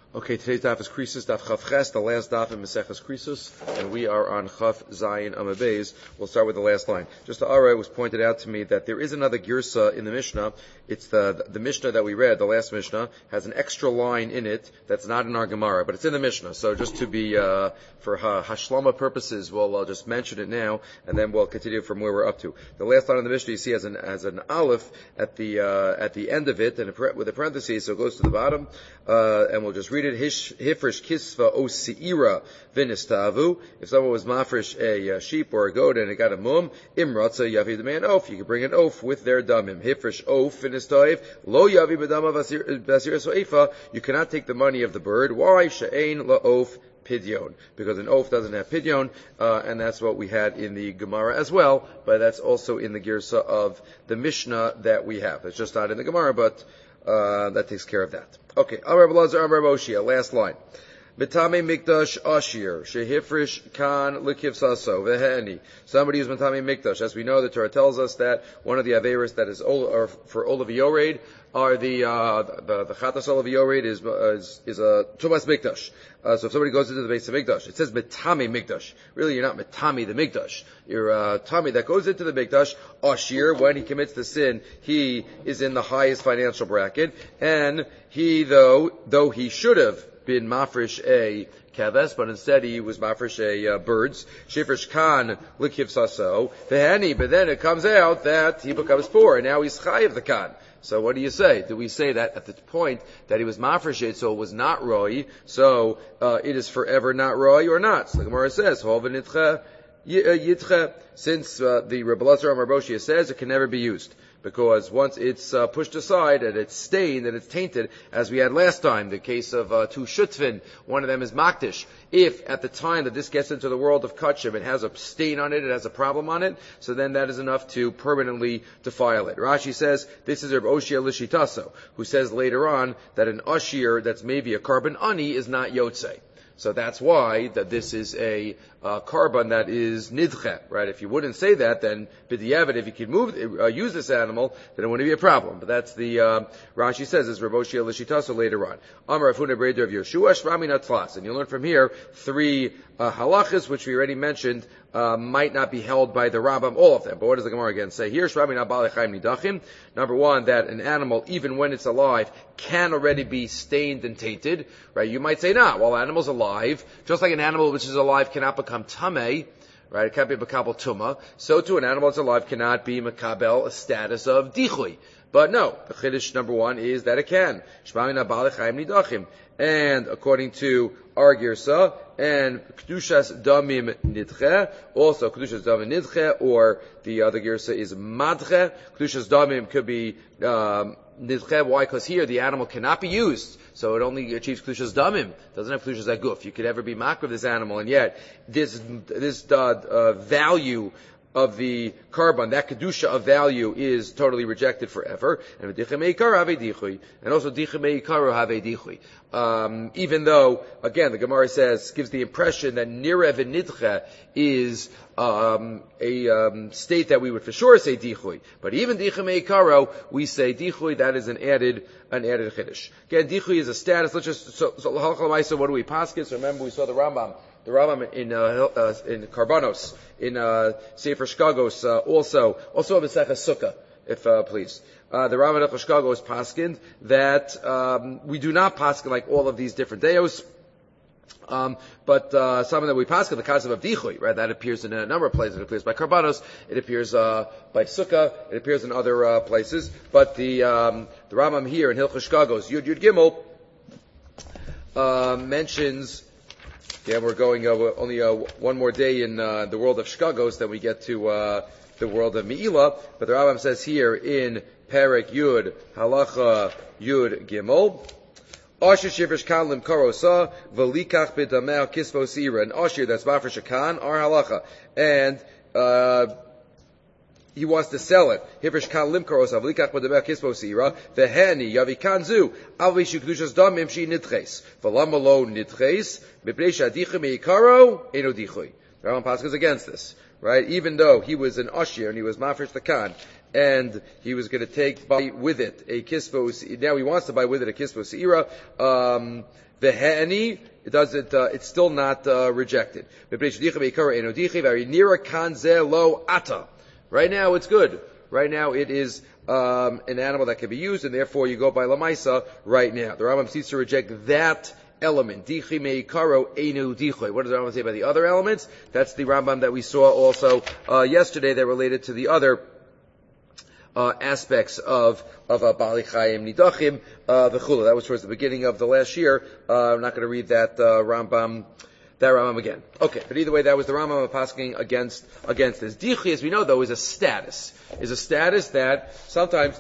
Okay, today's daf is Krisus, daf Chav Ches, the last daf in Maseches Krisus, and we are on Chav Zayin Amud Beis. We'll start with the last line. Just it was pointed out to me that there is another girsa in the Mishnah. It's the Mishnah that we read, the last Mishnah, has an extra line in it that's not in our Gemara, but it's in the Mishnah. So just to be, for hashlama purposes, we'll just mention it now, and then we'll continue from where we're up to. The last line of the Mishnah you see has an aleph at the end of it, and with a parenthesis, so it goes to the bottom, and we'll just read it. Hifresh kisva o seira v'nistavu. If someone was mafresh a sheep or a goat and it got a mum, imratza yavi the man oaf. You can bring an oaf with their damim. Hifresh oaf v'nistav lo yavi b'dama basir soifa. You cannot take the money of the bird. Why? She'ein la'of pidyon, because an oaf doesn't have pidyon, and that's what we had in the Gemara as well, but that's also in the girsa of the Mishnah that we have. It's just not in the Gemara, but that takes care of that. Okay, Amar Belazar, Amar Moshia, last line. Mitame Mikdash Ashir, Shehifrish Khan Likivsaso, Veheni. Somebody who's Mitame Mikdash. As we know, the Torah tells us that one of the Averis that is for Olav Yored are the Chatas Olav Yored is a Tumas Mikdash. So if somebody goes into the base of Mikdash, it says Mitame Mikdash. Really, you're not Mitame the Mikdash. You're Tami that goes into the Mikdash. Ashir, when he commits the sin, he is in the highest financial bracket, and he, though he should have been mafresh a keves, but instead he was mafresh a birds. Shifresh kan likiv saso veheni, but then it comes out that he becomes poor, and now he's chayiv the kan. So what do you say? Do we say that at the point that he was mafresh it, so it was not roi, so it is forever not roi or not? So the Gemara says, Hov yitche, since the Rebbe Lazar Amar Boshia says it can never be used. Because once it's pushed aside and it's stained and it's tainted, as we had last time, the case of two shutvin, one of them is makdish. If at the time that this gets into the world of kachim, it has a stain on it, it has a problem on it, so then that is enough to permanently defile it. Rashi says this is Reb Oshia Lishitaso, who says later on that an ashir that's maybe a carbon ani is not yotzei. So that's why that this is a carbon that is nidche, right? If you wouldn't say that, then b'diavad, if you could use this animal, then it wouldn't be a problem. But that's the Rashi says is Rav Oshia Lishitaso later on. Amar Afuna Breder of Yeshua Shvami Natlas, and you learn from here three halachas which we already mentioned might not be held by the Rambam, all of them. But what does the Gemara again say here? Shvami Nabalechayim Nidachim. Number one, that an animal, even when it's alive, can already be stained and tainted, right? You might say, nah, well, animal's alive, just like an animal which is alive cannot become tamei, right? It can't be makabel tuma. So too, an animal that's alive cannot be makabel a status of dichui. But no, the chiddush number one is that it can. Shmamina balechayim nidachim. And according to our girsa, and kedushas damim nidche, also kedushas damim nidche, or the other girsa is madche. Kedushas damim could be nidche. Why? Because here the animal cannot be used. So it only achieves kedushas damim. Doesn't have kedushas aguf. You could ever be makar of this animal, and yet this value of the carbon, that kedusha of value, is totally rejected forever. And also even though, again, the Gemara gives the impression that nirev and nidche is a state that we would for sure say dichui. But even dichui meikaro, we say dichui, that is an added chiddush. Again, dichui is a status. Let's just, so what do we paskin? So remember we saw the Rambam in Karbanos, in Sefer Shkagos, also a Mesechah Sukkah, if please. The Rambam of Shkagos paskined that we do not paskin like all of these different deos, but some that we paskin the concept of dichui, right? That appears in a number of places. It appears by Karbanos, it appears by Sukkah, it appears in other places. But the Rambam here in Hilchos Shkagos Yud Gimel mentions. Yeah, we're going only one more day in the world of Shkagos, then we get to the world of Me'ilah. But the Rambam says here in Perek Yud, Halacha Yud Gimel, Ashir Shivrish Kan Lim Karosa, Velikach B'Dameh Kisvo Sira, an Ashir that's Mafresh Shakan, our Halacha. And he wants to sell it. Hivrish kan limkaros avlikach b'demeh kispo sira veheni yavi kanzu avi shukdushas damim shi nitches v'lama lo nitches mipnei shadichem meikaro eno dichui. Rambam passes against this, right? Even though he was an ashir and he was mafresh the kan, and he was going to buy with it a kispo. Now he wants to buy with it a kispo seira. The he'ani, it's still not rejected. Right now it's good. Right now it is an animal that can be used, and therefore you go by lamaisa right now. The Rambam seems to reject that element. Dichi meikaro enu dichoy. What does the Rambam say about the other elements? That's the Rambam that we saw also yesterday that related to the other aspects of Bali Chaim Nidachim v'chula. That was towards the beginning of the last year. I'm not going to read that Rambam again. Okay, but either way, that was the Rambam pasking against this. Dichi, as we know, though, is a status that sometimes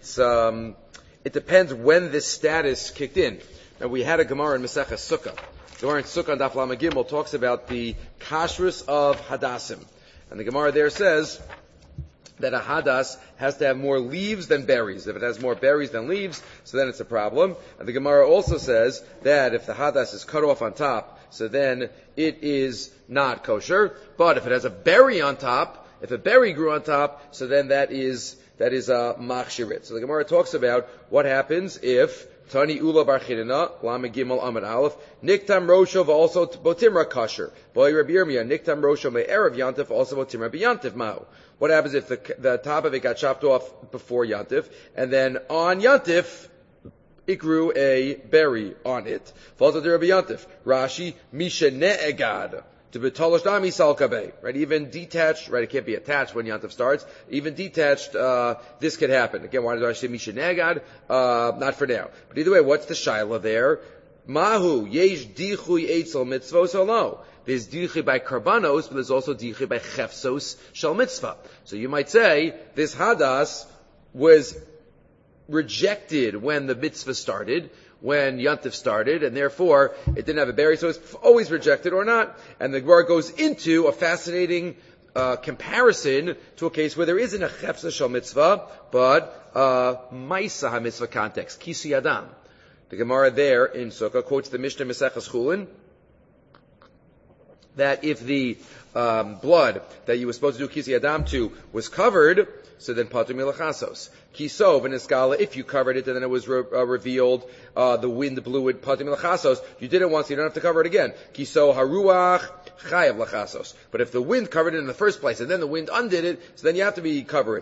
it depends when this status kicked in. Now, we had a Gemara in Maseches Sukkah. The Gemara in Sukkah and Daf Lamed Gimel talks about the kashrus of hadassim, and the Gemara there says that a hadas has to have more leaves than berries. If it has more berries than leaves, so then it's a problem. And the Gemara also says that if the hadas is cut off on top, so then it is not kosher. But if it has a berry on top, if a berry grew on top, so then that is a machshirit. So the Gemara talks about what happens if Tani Ula Bar Chinina, Lamed Gimel Amud Aleph, Niktam Rosho also Botimra Kasher. Boy Rabbi Yirmiyah, Niktam Rosho Me'erev Yantif, also Botimra B'Yantif Ma'u. What happens if the top of it got chopped off before Yantif, and then on Yantif, it grew a berry on it? Falls under Rabbi Yantif. Rashi, Misha Ne'egad. To be tolosh dami salkabe, right? Even detached, right? It can't be attached when Yantif starts. Even detached, this could happen. Again, why did I say Misha Negad? Not for now. But either way, what's the shaila there? Mahu yesh dichui eitzel mitzvos olo. There's dichui by karbanos, but there's also dichui by chefsos shel mitzvah. So you might say this hadas was rejected when the mitzvah started, when Yantif started, and therefore it didn't have a berry, so it's always rejected or not. And the Gemara goes into a fascinating comparison to a case where there isn't a chefsa shel mitzvah, but maisa ha-mitzvah context, kisi adam. The Gemara there in Sukkah quotes the Mishnah Maseches Chulin, that if the blood that you were supposed to do kisi adam to was covered, so then patur milachasos. Kisov and iskala, if you covered it and then it was revealed, the wind blew it, patur milachasos, you did it once, you don't have to cover it again. Kiso haruach chayav lachasos. But if the wind covered it in the first place and then the wind undid it, so then you have to cover it.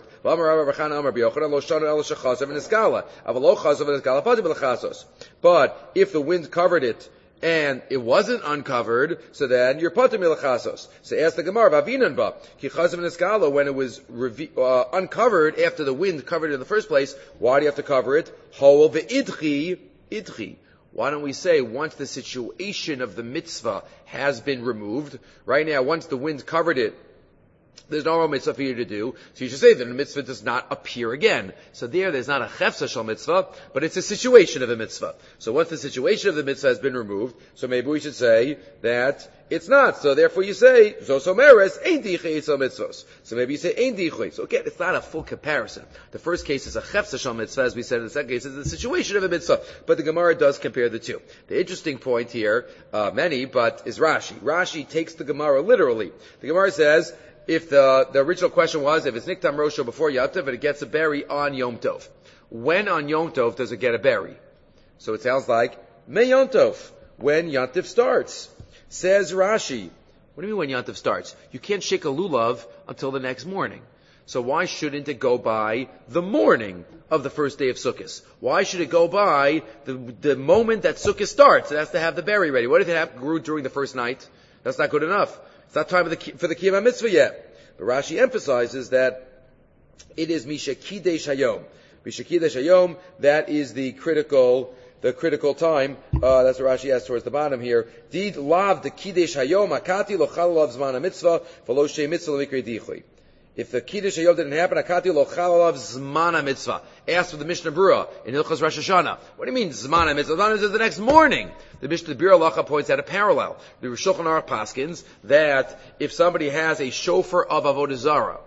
But if the wind covered it and it wasn't uncovered, so then you're patur milachasos. So ask the Gemara, Vavinan ba, ki chazav neskala, when it was uncovered after the wind covered it in the first place, why do you have to cover it? Hol ve'idchi. Why don't we say once the situation of the mitzvah has been removed, right now, once the wind covered it, there's no more mitzvah for you to do, so you should say that the mitzvah does not appear again. So there's not a chefsa shel mitzvah, but it's a situation of a mitzvah. So once the situation of the mitzvah has been removed, so maybe we should say that it's not. So therefore you say, zosomeres, ein dichei etzal mitzvos. So maybe you say, ein dichei. So again, it's not a full comparison. The first case is a chefsa shel mitzvah, as we said. The second case is the situation of a mitzvah. But the Gemara does compare the two. The interesting point here, is Rashi. Rashi takes the Gemara literally. The Gemara says, if the original question was, if it's Niktam Rosho before Yantif, and it gets a berry on Yom Tov. When on Yom Tov does it get a berry? So it sounds like, Me Yom Tov, when Yantif starts. Says Rashi, what do you mean when Yantif starts? You can't shake a lulav until the next morning. So why shouldn't it go by the morning of the first day of Sukkot? Why should it go by the moment that Sukkot starts? It has to have the berry ready. What if it grew during the first night? That's not good enough. It's not time for the Kiyam HaMitzvah yet. But Rashi emphasizes that it is Misha Kidesh Hayom. Misha Kidesh Hayom, that is the critical time. That's what Rashi has towards the bottom here. Did lav the Kidesh Hayom, Akati lo chalav zman HaMitzvah, v'lo shei mitzvah l'mikri dichui. If the Kiddush Hayom didn't happen, Akati lo chalav zman HaMitzvah. Asked for the Mishnah Berurah in Hilchos Rosh Hashanah. What do you mean zman HaMitzvah? Zman HaMitzvah is the next morning. The Mishnah Berurah Halacha points out a parallel. The Shulchan Aruch paskins that if somebody has a shofar of Avodah Zarah,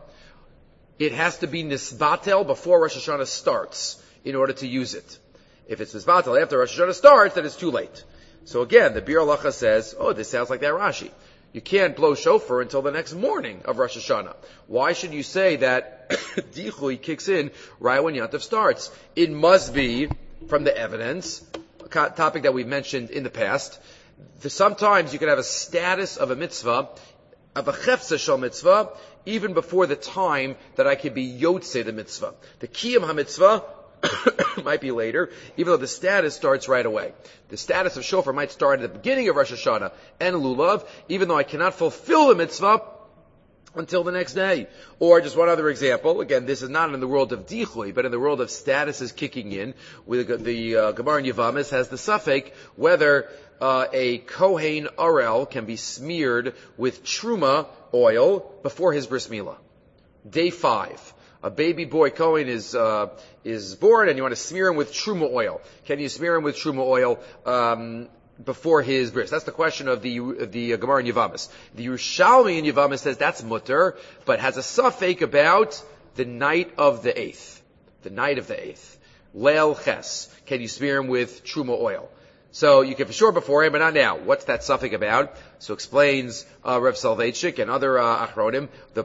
it has to be nisbatel before Rosh Hashanah starts in order to use it. If it's nisbatel after Rosh Hashanah starts, then it's too late. So again, the Berurah Halacha says, this sounds like that Rashi. You can't blow shofar until the next morning of Rosh Hashanah. Why should you say that Dichui kicks in right when Yom Tov starts? It must be from the evidence, a topic that we've mentioned in the past. Sometimes you can have a status of a mitzvah, of a chefza shel mitzvah, even before the time that I could be yotzei the mitzvah. The kiyum ha-mitzvah might be later, even though the status starts right away. The status of shofar might start at the beginning of Rosh Hashanah and Lulav, even though I cannot fulfill the mitzvah until the next day. Or just one other example, again, this is not in the world of dichui, but in the world of statuses kicking in, the Gemara in Yavamis has the suffix whether a Kohen Arel can be smeared with truma oil before his bris milah. Day 5. A baby boy Kohen is born, and you want to smear him with truma oil. Can you smear him with truma oil before his bris? That's the question of the Gemara in Yavamis. The Yerushalmi in Yavamis says that's mutter, but has a suffix about the night of the 8th. The night of the 8th. Leil ches. Can you smear him with truma oil? So you can for sure before him, but not now. What's that suffix about? So explains Rav Soloveitchik and other achronim. The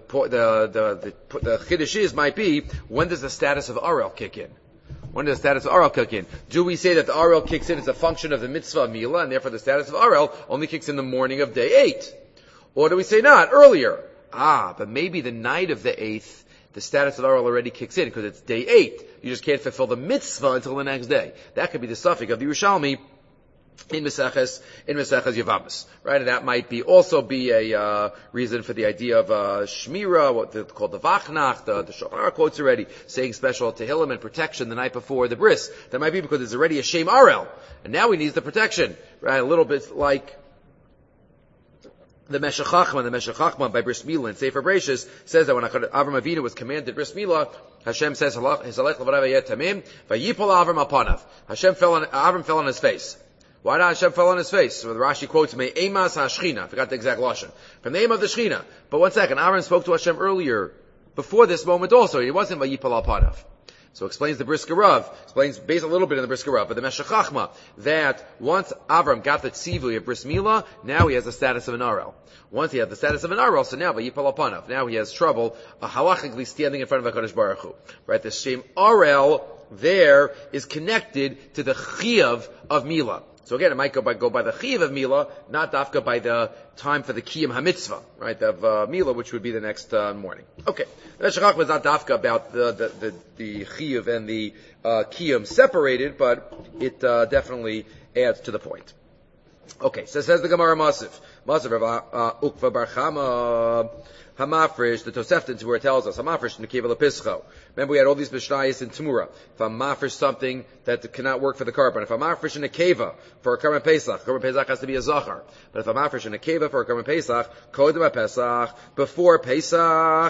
chiddush might be, when does the status of Arel kick in? When does the status of Arel kick in? Do we say that the Arel kicks in as a function of the mitzvah milah, and therefore the status of Arel only kicks in the morning of day 8? Or do we say not, earlier? But maybe the night of the 8th, the status of Arel already kicks in because it's day 8. You just can't fulfill the mitzvah until the next day. That could be the suffix of the Yerushalmi in Meseches Yavamis, right? And that might also be a reason for the idea of Shmira, what they call the Vachnach, the Shofar quotes already, saying special Tehillim and protection the night before the bris. That might be because there's already a Shem Arel, and now he needs the protection, right? A little bit like the Meshech Chachma by Bris Milah in Sefer Bereshis says that when Avram Avinu was commanded Bris Milah, Hashem says, Hisalech l'varav yet tamim, vayipol Avram apanav. Avram fell on his face. Why not Hashem fell on his face? So the Rashi quotes me, Eimas HaShechina. I forgot the exact lashon. From the aim of the Shechina. But one second, Aaron spoke to Hashem earlier, before this moment also. He wasn't Vayipal Alpanav. So explains the Brisker Rav, explains based a little bit in the Brisker Rav, but the Meshech Chachma, that once Avram got the tzivui of Bris Milah, now he has the status of an Arel. Once he had the status of an Arel, so now Vayipal Alpanav. Now he has trouble, halachically standing in front of HaKadosh Baruch Hu. Right? The Shem Arel there is connected to the Chiyav of Milah. So again, it might go by the Chiyav of Milah, not dafka by the time for the Kiyum HaMitzvah, right, of Milah, which would be the next morning. Okay. The Meshech Chachma is not dafka about the Chiyav and the Kiyum separated, but it definitely adds to the point. Okay, so says the Gemara Masif Rav Ukva Bar Chama Hamafresh, the Tosefton, where it tells us Hamafresh Nekeva Lepischo. Remember, we had all these Mishnayos in Tamura. If I'm mafresh something that cannot work for the carbon, if I'm mafresh in a keva for a Karban Pesach has to be a zachar. But if I'm mafresh in a keva for a Karban Pesach, Kodem Pesach, before Pesach,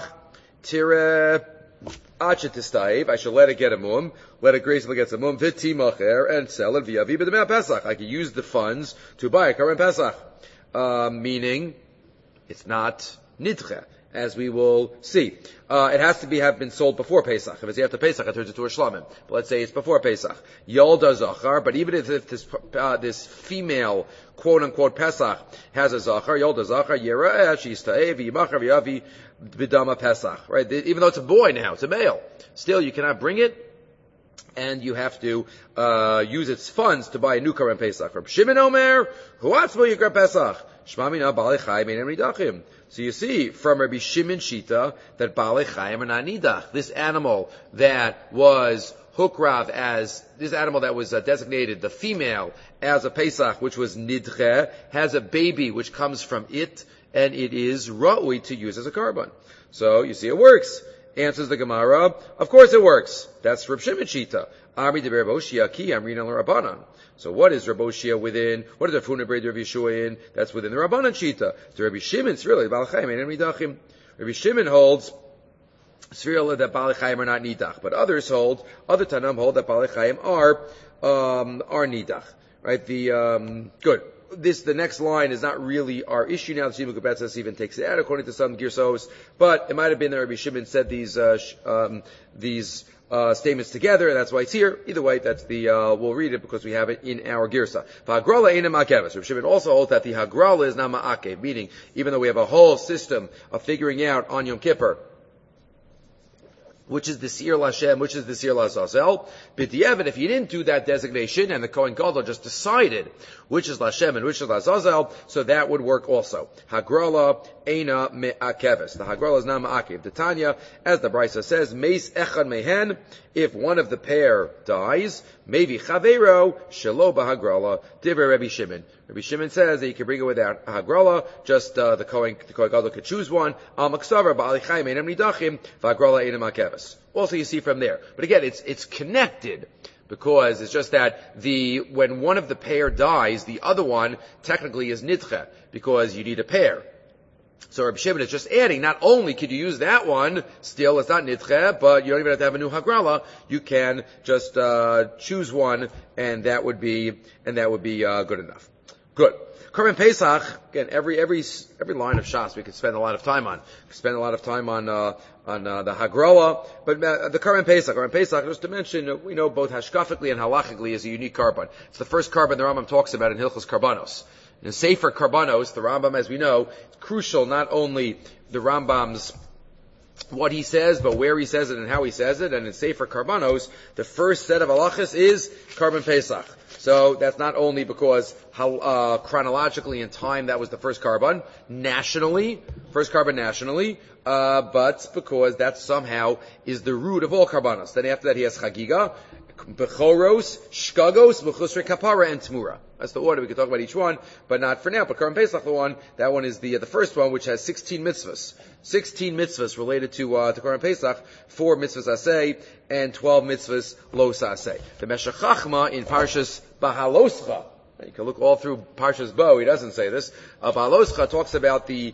Tire Achetistaiv, I shall let it get a mum, let it gracefully get a mum, V'timacher, and sell it via Vibedemei Pesach. I can use the funds to buy a Karban Pesach. Meaning, it's not nidche, as we will see. It has to have been sold before Pesach. If it's after Pesach, it turns into a shlamim. But let's say it's before Pesach. Yolda zachar, but even if this female, quote-unquote, Pesach has a zachar, Yolda zachar, yera'eh, shista'eh, v'yimachar, v'yavi, b'dama Pesach. Right? Even though it's a boy now, it's a male. Still, you cannot bring it, and you have to use its funds to buy a new Karban Pesach. Reb Shimon Omer, Huatzmo Yikra Pesach, Shmamina Balei Chayim Einem Nidachim. So you see from Rabbi Shimon Shita that Balei Chayim are not nidach. This animal that was hukrav as, this animal that was designated, the female, as a Pesach, which was nidche, has a baby which comes from it, and it is ra'ui to use as a carbon. So you see it works. Answers the Gemara, of course it works. That's Reb Shimon Shita. Amri de Reb Oshia ki Amrin al Rabbanan. So what is Reb Oshia within? What is Reb Huna B'Rei Reb Yeshua in? That's within the Rabbanan Shita. To Rabbi Shimon, it's really Baal Chaim and Nidachim. Rabbi Shimon holds Sfirah that Baal Chaim are not nidach, but others hold, other Tanam hold that Baal Chaim are nidach. Right? Good. The next line is not really our issue now. The Shimon Kubetzes even takes it out according to some Girsos, but it might have been that Rabbi Shimon said these statements together, and that's why it's here. Either way, that's we'll read it because we have it in our Girsa. Hagrala ain't a ma'akeves. Rabbi Shimon also holds that the Hagrala is not ma'akev, meaning even though we have a whole system of figuring out on Yom Kippur which is the Seir Lashem, which is the Seir Lazazel. B'diavad, if you didn't do that designation, and the Kohen Gadol just decided which is Lashem and which is Lazazel, so that would work also. Hagrala eina me'akeves. The Hagrala is not ma'akev. The Tanya, as the Brisa says, Meis echad mehen, if one of the pair dies, maybe Chavero, shelo b'Hagrala, divrei Rabbi Shimon. Rabbi Shimon says that you can bring it without Hagrala, just the Kohen Gadol could choose one. Al Maksavar ba'ali chayim einam nidachim, v'Hagrala eina ma'akeves. Also you see from there. But again, it's connected, because it's just that when one of the pair dies, the other one technically is nidche, because you need a pair. So Rabbi Shimon is just adding, not only could you use that one, still it's not nidche, but you don't even have to have a new hagrala, you can just choose one, and that would be good enough. Good. Korban Pesach, again, every line of Shas we could spend a lot of time on. We could spend a lot of time on the Hagrala, but the Korban Pesach, just to mention, we know both hashkafically and halachically is a unique carbon. It's the first carbon the Rambam talks about in Hilchos Karbanos. In Sefer Karbanos, the Rambam, as we know, it's crucial not only the Rambam's what he says, but where he says it and how he says it. And in Sefer Karbanos, the first set of halachas is Korban Pesach. So that's not only because chronologically in time that was the first carbon nationally, but because that somehow is the root of all karbanos. Then after that he has chagiga, bechoros, shkagos, mechusre kapara, and tmura. That's the order. We could talk about each one, but not for now. But Korban Pesach, that one is the first one, which has 16 mitzvahs. 16 mitzvahs related to Korban Pesach, 4 mitzvahs aseh, and 12 mitzvahs los aseh. The Meshech Chachma in Parshas Bahaloscha, you can look all through Parshas Bo, he doesn't say this. Bahaloscha talks about the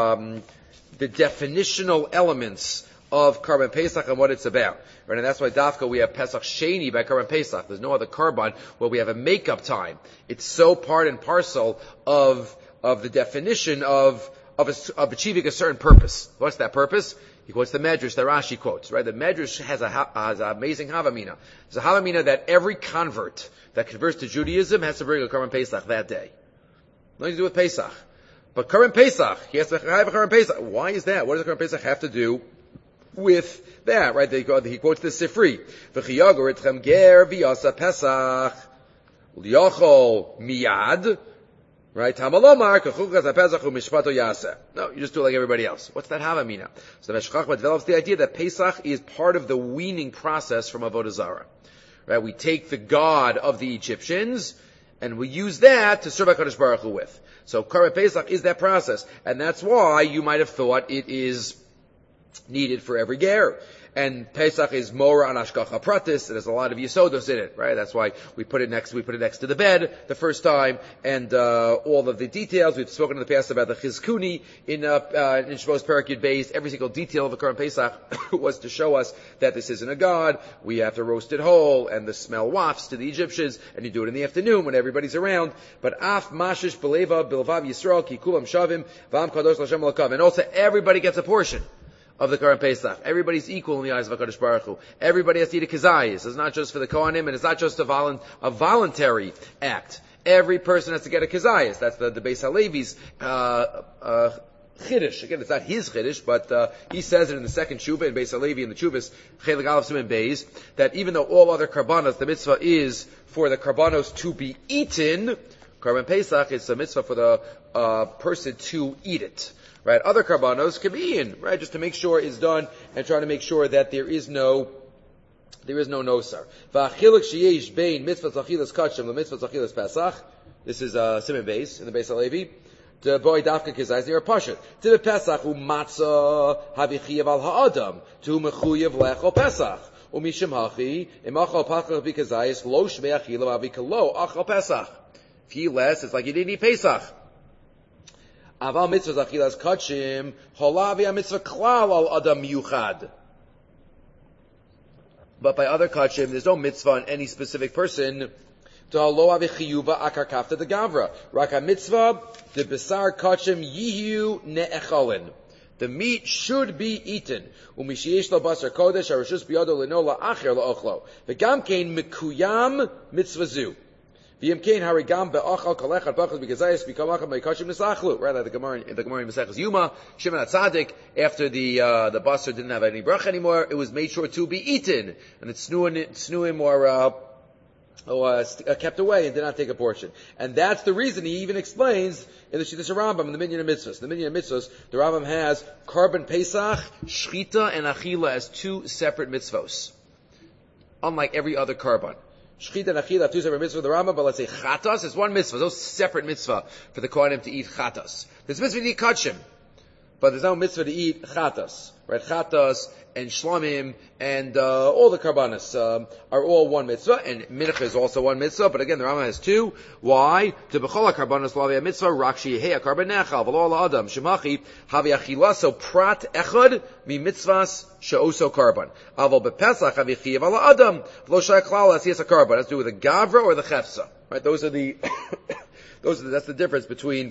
definitional elements of Korban Pesach and what it's about. Right? And that's why Dafka we have Pesach Sheni by Korban Pesach. There's no other carbon where we have a makeup time. It's so part and parcel of the definition of achieving a certain purpose. What's that purpose? He quotes the Medrash that Rashi quotes, right? The Medrash has an amazing Havamina. It's a Havamina that every convert that converts to Judaism has to bring a Korban Pesach that day. Nothing to do with Pesach. But Korban Pesach, he has to have a Korban Pesach. Why is that? What does the Korban Pesach have to do with that, right? He quotes the Sifri. V'chiyagor etchem ger v'yasa Pesach l'yachol miyad, right? Tamalomar k'chukas ha'pesach u'mishpato yaseh. No, you just do it like everybody else. What's that havamina? So the Meshech Chachma develops the idea that Pesach is part of the weaning process from Avodah Zarah. Right? We take the God of the Egyptians and we use that to serve HaKadosh Baruch Hu with. So Korban Pesach is that process, and that's why you might have thought it is needed for every ger. And Pesach is Mora on Ashkacha Pratis, and there's a lot of Yesodos in it, right? That's why we put it next to the bed the first time, and all of the details. We've spoken in the past about the Chizkuni in Shavuos Perek Yud Beis. Every single detail of the Korban Pesach was to show us that this isn't a god. We have to roast it whole, and the smell wafts to the Egyptians, and you do it in the afternoon when everybody's around. But Af Mashish Beleva Bilvav Yisrael Ki Kulam Shavim Vam Kadosh Lashem Lakav, and also everybody gets a portion of the Korban Pesach. Everybody's equal in the eyes of HaKadosh Baruch Hu. Everybody has to eat a kazayis. It's not just for the Kohanim, and it's not just a voluntary act. Every person has to get a kazayis. That's the Beis HaLevi's chiddush. Again, it's not his chiddush, but he says it in the second Shuvah in Beis HaLevi in the Chuvas Chelik Aleph Siman Beis, that even though all other karbanos, the mitzvah is for the karbanos to be eaten, Korban Pesach is a mitzvah for the person to eat it. Right, other karbanos can be eaten, right, just to make sure it's done and trying to make sure that there is no nosar. V'achiluk sheyesh bein mitzvah zachilas kachim lemitzvah zachilas pesach. This is Siman Beis in the Beis HaLevi. The boy dafka kizayis near pashat. To the pesach umatzah havichiyav al ha'adam to mechuyav lechol pesach umishim hachi imachol pachach b'kizayis lo shmei achilav avikalo achol pesach. If you eat less, it's like you didn't eat Pesach. Aval mitzvah zachilas kachim, holavi mitzvah klal al adam yuchad. But by other kachim, there's no mitzvah on any specific person To lo avichiyuva akar kafta de gavra. Raka mitzvah de besar kachim yihu ne'echolin. The meat should be eaten. Umishiyesh lo basar kodesh harishus biyado leno la'acher la'ochlo. V'gam kein mikuyam mitzvazu. V'yim kein harigam be'achal kalechad bachas b'gazayis b'kamacham me'kashim nisachlu. Right, like the Gemara in Maseches Yuma, Shimon HaTzadik, after the basar didn't have any bracha anymore, it was made sure to be eaten. And it's snuim or kept away and did not take a portion. And that's the reason he even explains in the Shittas Rambam, in the Minyan Mitzvahs. The Minyan Mitzvahs, the Rambam has Karban Pesach, Shchita, and Achila as two separate mitzvos. Unlike every other Karban. Shchita and Achila have two separate mitzvahs, the Rambam, but let's say Chatas is one mitzvah. Those separate mitzvah for the Kohanim to eat Chatas. There's mitzvah to eat Kachim, but there's no mitzvah to eat Chatas. Right? Chatas and Shlamim and all the Karbanis are all one mitzvah, and Mincha is also one mitzvah, but again the Rambam has two. Why? To B'chol HaKarbanis Lavia Mitzvah, Rakshi Hei HaKarban Nechal, V'lo Adam, Shemachi, Havi Achila, so Prat Echad, Mi Mitzvahs, She'oso Karban. Aval B'Pesach, Havi Chiyav Ala Adam, V'lo Shai Klal, Asiyas HaKarban. That's to do with the Gavra or the Chefsa. Right? Those are the, that's the difference between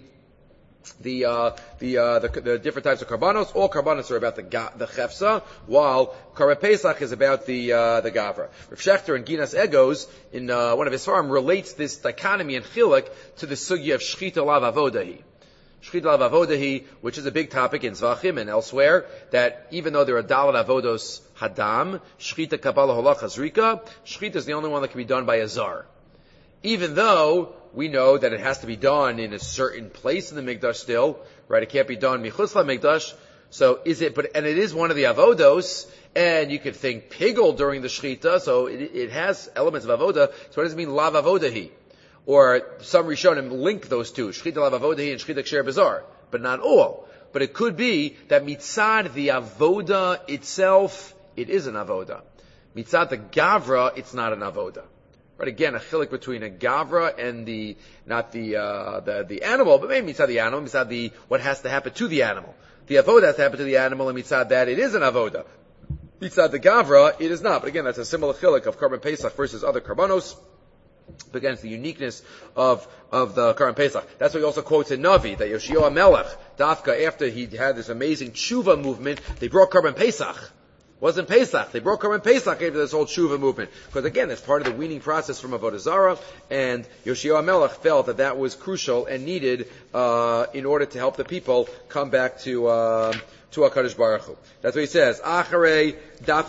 the different types of karbanos. All karbanos are about the chefsa, while Karban Pesach is about the gavra. Rav Shechter in Ginas Egos, in one of his farm, relates this dichotomy and chiluk to the sugya of shchita lav avodahi. Shchita lav avodahi, which is a big topic in Zvachim and elsewhere, that even though there are dalad avodos hadam, shchita kabbalah holach hazrika, shchita is the only one that can be done by a zar. Even though we know that it has to be done in a certain place in the Mikdash still, right? It can't be done michutz Mikdash. So and it is one of the avodos, and you could think pigel during the shechita, so it has elements of avoda. So what does it mean lav avodahi? Or some Rishonim link those two, shechita lav avodahi and shechita ksher bazar, but not all. But it could be that mitzad the avoda itself, it is an avoda. Mitzad the gavra, it's not an avoda. Right, again, a chilik between a gavra and not the animal, but maybe mitzad the animal, mitzad what has to happen to the animal. The avoda has to happen to the animal, and mitzad that it is an avoda. Mitzad the gavra, it is not. But again, that's a similar chilik of Karban Pesach versus other karbanos. Against the uniqueness of the Karban Pesach. That's why he also quotes in Navi, that Yoshio Melech, Dafka, after he had this amazing tshuva movement, they brought Karban Pesach. Wasn't Pesach. They brought Karban Pesach after this whole tshuva movement. Because again, it's part of the weaning process from Avodah Zarah, and Yoshio HaMelech felt that that was crucial and needed in order to help the people come back to HaKadosh Baruch Hu. That's what he says. Acharei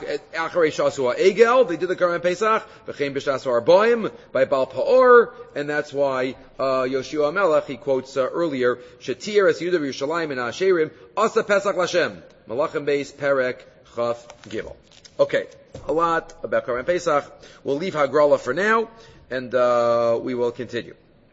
Shasu HaEgel, they did the Karban Pesach, V'chein B'Shasu HaArbaim, by Baal Pa'or, and that's why Yoshio HaMelech, he quotes earlier, Shetir Es Yudah V'Yushalayim and Asherim, Asa Pesach Lashem, Malachim Beis Perek, Chaf Gimel. Okay, a lot about Karban Pesach. We'll leave Hagrala for now, and we will continue.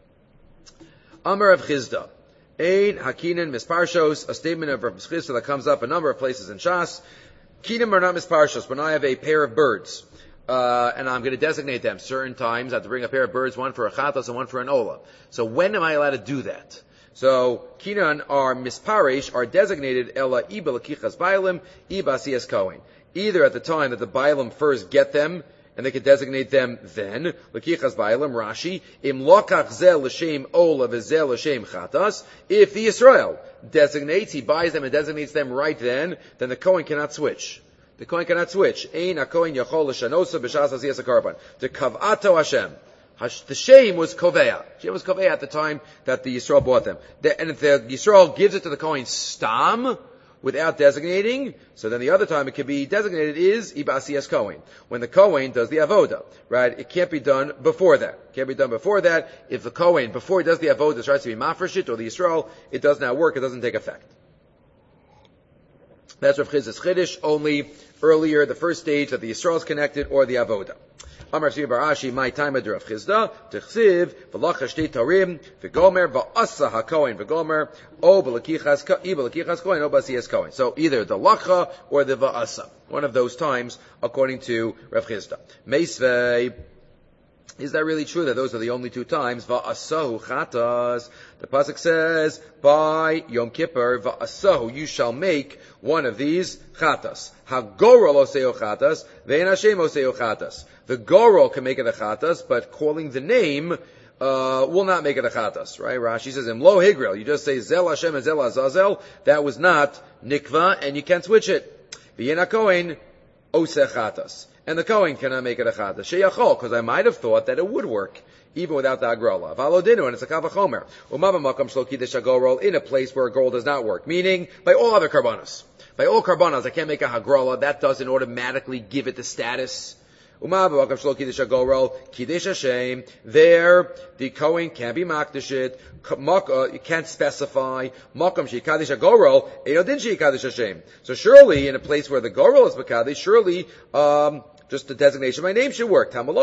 Amar of Chizda. Ein Hakinan Misparshos, a statement of Rav Chizda that comes up a number of places in Shas. Kinim are not Misparshos, but I have a pair of birds. And I'm going to designate them certain times. I have to bring a pair of birds, one for a chatas and one for an ola. So when am I allowed to do that? So, Kinan are misparish, are designated Ela Iba Lakichas Bailim, Iba Siyas Kohen. Either at the time that the Bailim first get them, and they can designate them then, Lakichas Bailim, Rashi, Im Lokach Zel L'Shem Ola V'Zel L'Shem Chatas. If the Yisrael designates, he buys them and designates them right then the Kohen cannot switch. The Kohen cannot switch. Ein HaKohen Yachol L'Shanosa B'Shas HaSiyas HaKarban. The Kavato Hashem. The Shem was Koveya. Shem was Koveya at the time that the Yisrael bought them. And if the Yisrael gives it to the Kohen Stam, without designating, so then the other time it can be designated is Ibasiyas Kohen. When the Kohen does the Avoda, right? It can't be done before that. It can't be done before that. If the Kohen, before he does the Avoda, tries to be Mafreshit, or the Yisrael, it does not work, it doesn't take effect. That's Rav Chizda's Chiddush, only earlier, the first stage that the Yisrael is connected, or the Avoda. Amar Siv Barashi, my time of Rav Chizda, Techsiv, V'lacha Shtei Tarim, V'gomer, V'asa HaKohen, V'gomer, O B'lakichas Kohen, O B'asiyas Kohen. So either the Lacha or the V'asa. One of those times, according to Rav Chizda. Meisvei, Is that really true that those are the only two times? Va'asahu chatas. The pasuk says, by Yom Kippur, va'asahu, you shall make one of these chatas. Hagorol oseo chatas, ve'en Hashem oseo chatas. The gorol can make it a chatas, but calling the name will not make it a chatas, right? Rashi says, Imlo higril. You just say Zel Hashem and Zel Azazel. That was not nikva, and you can't switch it. V'yen HaKohen oseh chatas. And the Kohen cannot make it a chatas. Sheyachol, because I might have thought that it would work, even without the agrola. Valodinu, and it's a kavachomer. Umava makam shlo kiddush hagorol, in a place where a gorol does not work. Meaning, by all other karbanos. By all karbanos, I can't make a hagrola. That doesn't automatically give it the status. Umava makam shlo kiddush hagorol, kiddush Hashem. There, the Kohen can't be makdashit. You can't specify. Makam sheikadish hagorol, eodin sheikadish Hashem. So surely, in a place where the gorol is makadish, surely, just the designation, my name should work. Fine,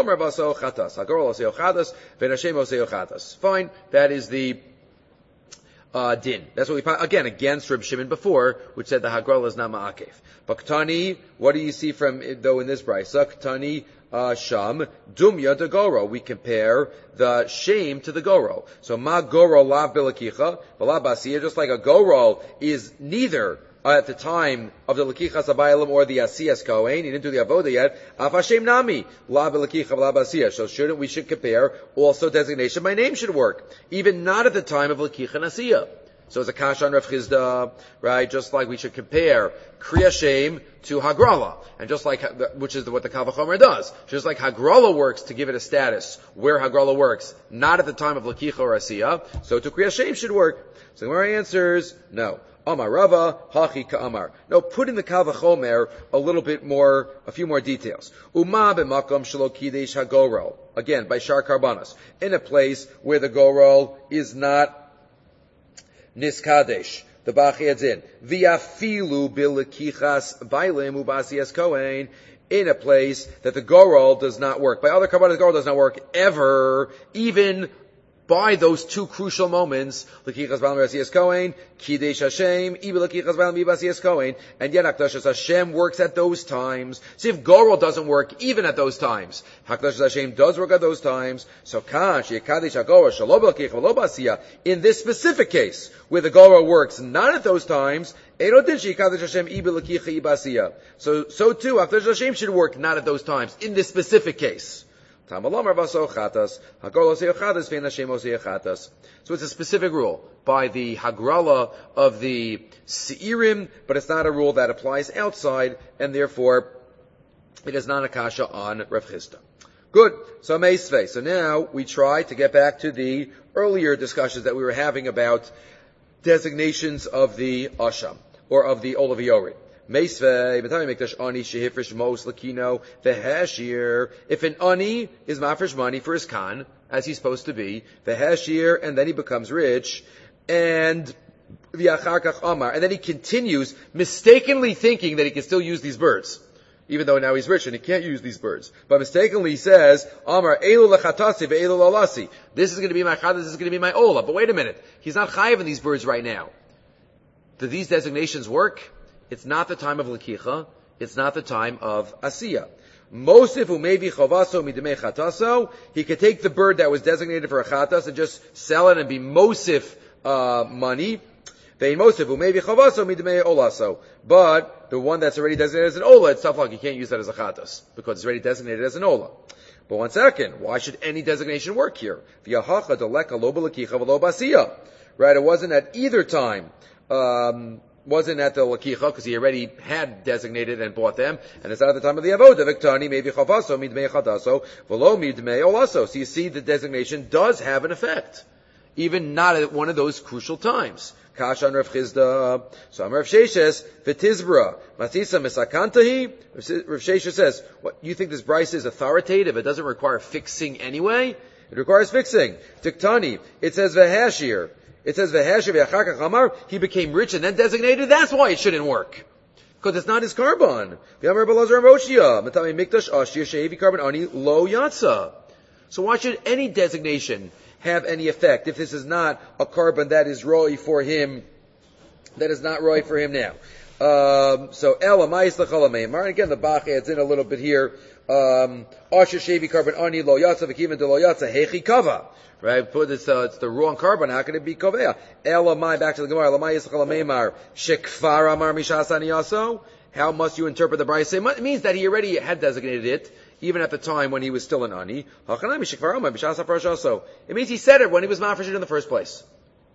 that is the din. That's what we again against Reb Shimon before, which said the hagrol is not ma'akev. But Ktani, what do you see from though in this brayso? Ktani sham dumya de goro. We compare the shame to the goro. So ma goro lav bilakicha, v'la basiya. Just like a goro is neither at the time of the Lakichas Abayalim or the Asiyas Kohen, he didn't do the Avodah yet. Af Hashem Nami, La B'Lakicha La B'Asiyah. So we should compare also designation. My name should work, even not at the time of Lakicha and Asiyah. So it's a kasha on Rav Chizda, right? Just like we should compare Kriya Shem to Hagrala, and just like which is what the Kal V'chomer does. Just like Hagrala works to give it a status where Hagrala works, not at the time of Lakicha or Asiyah. So to Kriya Shem should work. So the Gemara answers no. Amar Rava, Hachi Ka'amar. No, put in the Kal V'chomer a few more details. Uma b'makom shelo kidesh hagorol. Again, by Shar Karbanos. In a place where the gorol is not niskadesh. The Bach adds in. V'afilu b'lekichas bailim ubasiyas kohen. In a place that the gorol does not work. By other Karbanos, the gorol does not work ever, even by those two crucial moments, L'kichas B'alam B'Asiyas Kohen, Kidesh Hashem, Ibe L'kichas B'alam B'Asiyas Kohen, and yet Hakdashas Hashem works at those times. See if Gorol doesn't work even at those times. Hakdashas Hashem does work at those times. So Kan, She'ekadesh HaGorol, Shalo B'L'kichas V'lo B'Asiyah, in this specific case, where the Gorol works not at those times, Erodin She'ekadesh Hashem, Ibe L'kichas Ibasiyah. So too, Hakdashas Hashem should work not at those times, in this specific case. So it's a specific rule by the Hagrala of the Seirim, but it's not a rule that applies outside, and therefore it is not a kasha on Rav Chisda. Good. So Meisvei. So now we try to get back to the earlier discussions that we were having about designations of the Asham, or of the Olav Yored. Meisvei, Mikdash Ani, Shehifrish Mos, Lakino, Vehashir. If an Ani is mafresh money for his Khan, as he's supposed to be, Vehashir, and then he becomes rich, and V'acharkach Amar, and then he continues mistakenly thinking that he can still use these birds, even though now he's rich and he can't use these birds. But mistakenly he says, Amar, Elu Lechatasi, Ve'elu Lalasi. This is going to be my Chad, this is going to be my Ola. But wait a minute, he's not chayiv in these birds right now. Do these designations work? It's not the time of Lakicha. It's not the time of Asiyah. Mosif umevi chovaso midmei chataso. He could take the bird that was designated for a chatas and just sell it and be mosif money. Vein mosif umevi chovaso midmei olaso. But the one that's already designated as an ola, it's tough luck. You can't use that as a chatas because it's already designated as an ola. But one second, why should any designation work here? V'yahacha deleka lo b'lakicha v'lo b'asiyah. Right? It wasn't at either time. Wasn't at the Lakicha, because he already had designated and bought them, and it's not at the time of the Avodah. Viktani, maybe Chavaso, Midmei Chadaso, Velo Midmei Olaso. So you see the designation does have an effect, even not at one of those crucial times. Kasha on Rav Chizda, so Rav Sheshes, V'tizbra, Matisa Misakantahi. Rav Sheshes says, what, you think this Bryce is authoritative? It doesn't require fixing anyway? It requires fixing. Tiktani, it says V'hashir. It says he became rich and then designated. That's why it shouldn't work, because it's not his carbon. So why should any designation have any effect if this is not a carbon that is roy for him? That is not roy for him now. So Ela Ma'is L'Chalameimar. Again, the Bach adds in a little bit here. Asher shevi carbon ani lo yatsa v'kiven de lo yatsa hechi kava. Right? Put this, it's the wrong carbon. How can it be kovea? Elamai, back to the Gemara. Elamai yisachal meimar shekfar amar mishasani yaso. How must you interpret the Brayse? It means that he already had designated it, even at the time when he was still an ani. It means he said it when he was mafresh in the first place.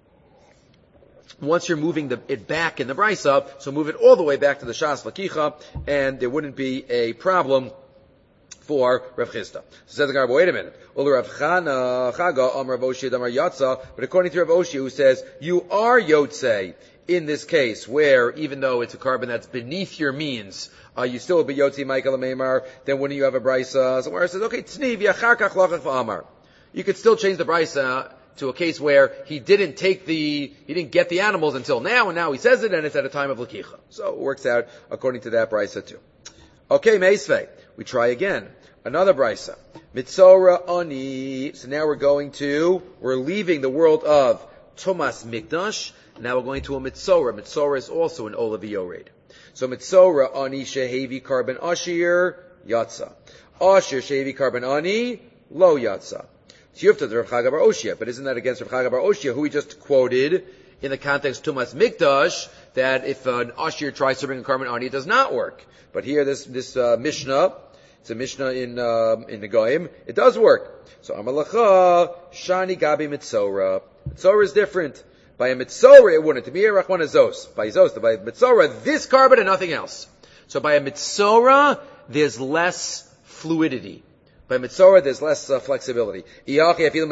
Once you're moving it back in the Brayse, so move it all the way back to the Shas Lakicha, and there wouldn't be a problem for Rav Chisda. So says the Gemara, wait a minute. Rav Chaga, Rav Oshia, Damar Yatza, but according to Rav Oshia, who says, you are Yotzei, in this case, where even though it's a carbon that's beneath your means, you still will be Yotzi Michael Meimar, then wouldn't you have a Brayse? So where it says, okay, Tzniv, Yachar Kach Lachach V'Amar. You could still change the Brayse to a case where he didn't get the animals until now, and now he says it, and it's at a time of Lakicha. So it works out according to that Brayse too. Okay, Meisvei. We try again. Another Brayse. Mitzora Ani. So now we're leaving the world of Tumas Mikdash. Now we're going to a Mitzora. Mitzora is also an Olav Yored. So Mitzora Ani Shehevi Carbon Ashir Yatsa. Ashir Shehevi Carbon Ani Lo Yatsa. Tiyufta Rav Chaga Bar Oshia. But isn't that against Rav Chaga Bar Oshia, who we just quoted in the context Tumas Mikdash, that if an Ashir tries to bring a carbon Ani, it does not work. But here this Mishnah, it's a Mishnah in the Goyim, it does work. So Amalacha Shani Gabi Mitzora. Mitzora is different. By a Mitzora it wouldn't. To be a Rachman Zos. By Mitzora, this carbon and nothing else. So by a Mitzora, there's less fluidity. By Mitzora, there's less flexibility. If you're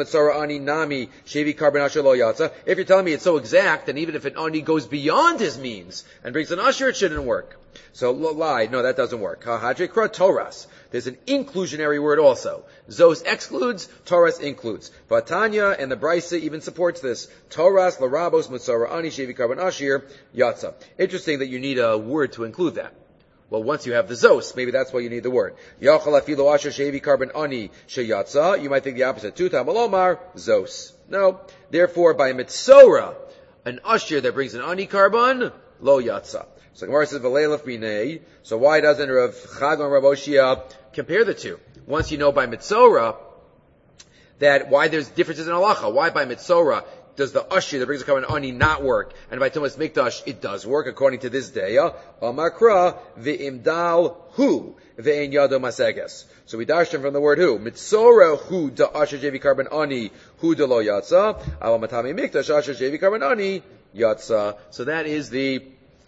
telling me it's so exact, then even if an Ani goes beyond his means and brings an Asher, it shouldn't work. So lie, no, that doesn't work. Toras. There's an inclusionary word also. Zos excludes, Toras includes. Vatanya and the Brayse even supports this. Toras, Larabos, Mitzora, Ani, Shevi, Carbon, Ashir, Yatsa. Interesting that you need a word to include that. Well, once you have the Zos, maybe that's why you need the word. Yachal afilo asher shevi carbon ani sheyatsa. You might think the opposite. Tuta malomar Zos. No. Therefore, by Mitzora, an Ashir that brings an ani carbon, lo yatsa. So Gemara says v'leilaf binei. So why doesn't Rav Chaga and Rav Oshia compare the two? Once you know by Mitzora that why there's differences in halacha. Why by Mitzora does the Ashir that brings a carbon ani not work? And by Tumas Mikdash, it does work according to this day. Amakra v'imdal hu v'ein yado maseges. So we dashed him from the word hu. Mitzora hu da Ashir jevi carbon ani hu da lo yatsa. Aval matami Mikdash Ashir jevi carbon ani yatsa. So that is the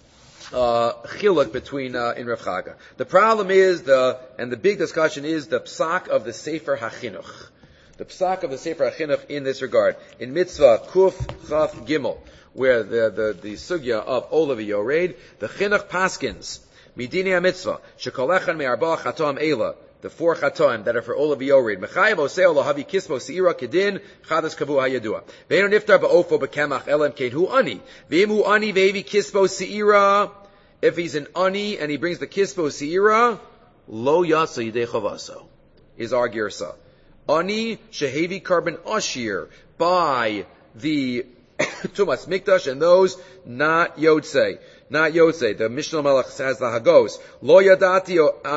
chiluk between in Rav Chaga. The problem is and the big discussion is the psak of the Sefer HaChinuch. The psak of the Sefer HaChinuch in this regard. In Mitzvah Kuf Chaf Gimel, where the sugya of Olav Yored, the Chinuch Paskins, Midini HaMitzvah, Shekolechan Me'arba Chatam Eila, the 4 Chatam that are for Olav Yored, Mechayev Oseo Lahavi Kispo Seira Kedin, Chadas Kavu HaYadua. Ve'eno Niftar Ba'ofo B'Kemach Elam Kein Hu Ani. Ve'im Hu Ani Ve'evi Kispo Seira. If he's an Ani and he brings the Kispo Seira, Lo Yasa Yidei Chavaso, is our Girsa. Ani Shehevi Carbon Ashir, by the Tumas Mikdash, and those not Yotzei. Not Yotzei. The Mishnah Melech has the Hagos. Lo Yadati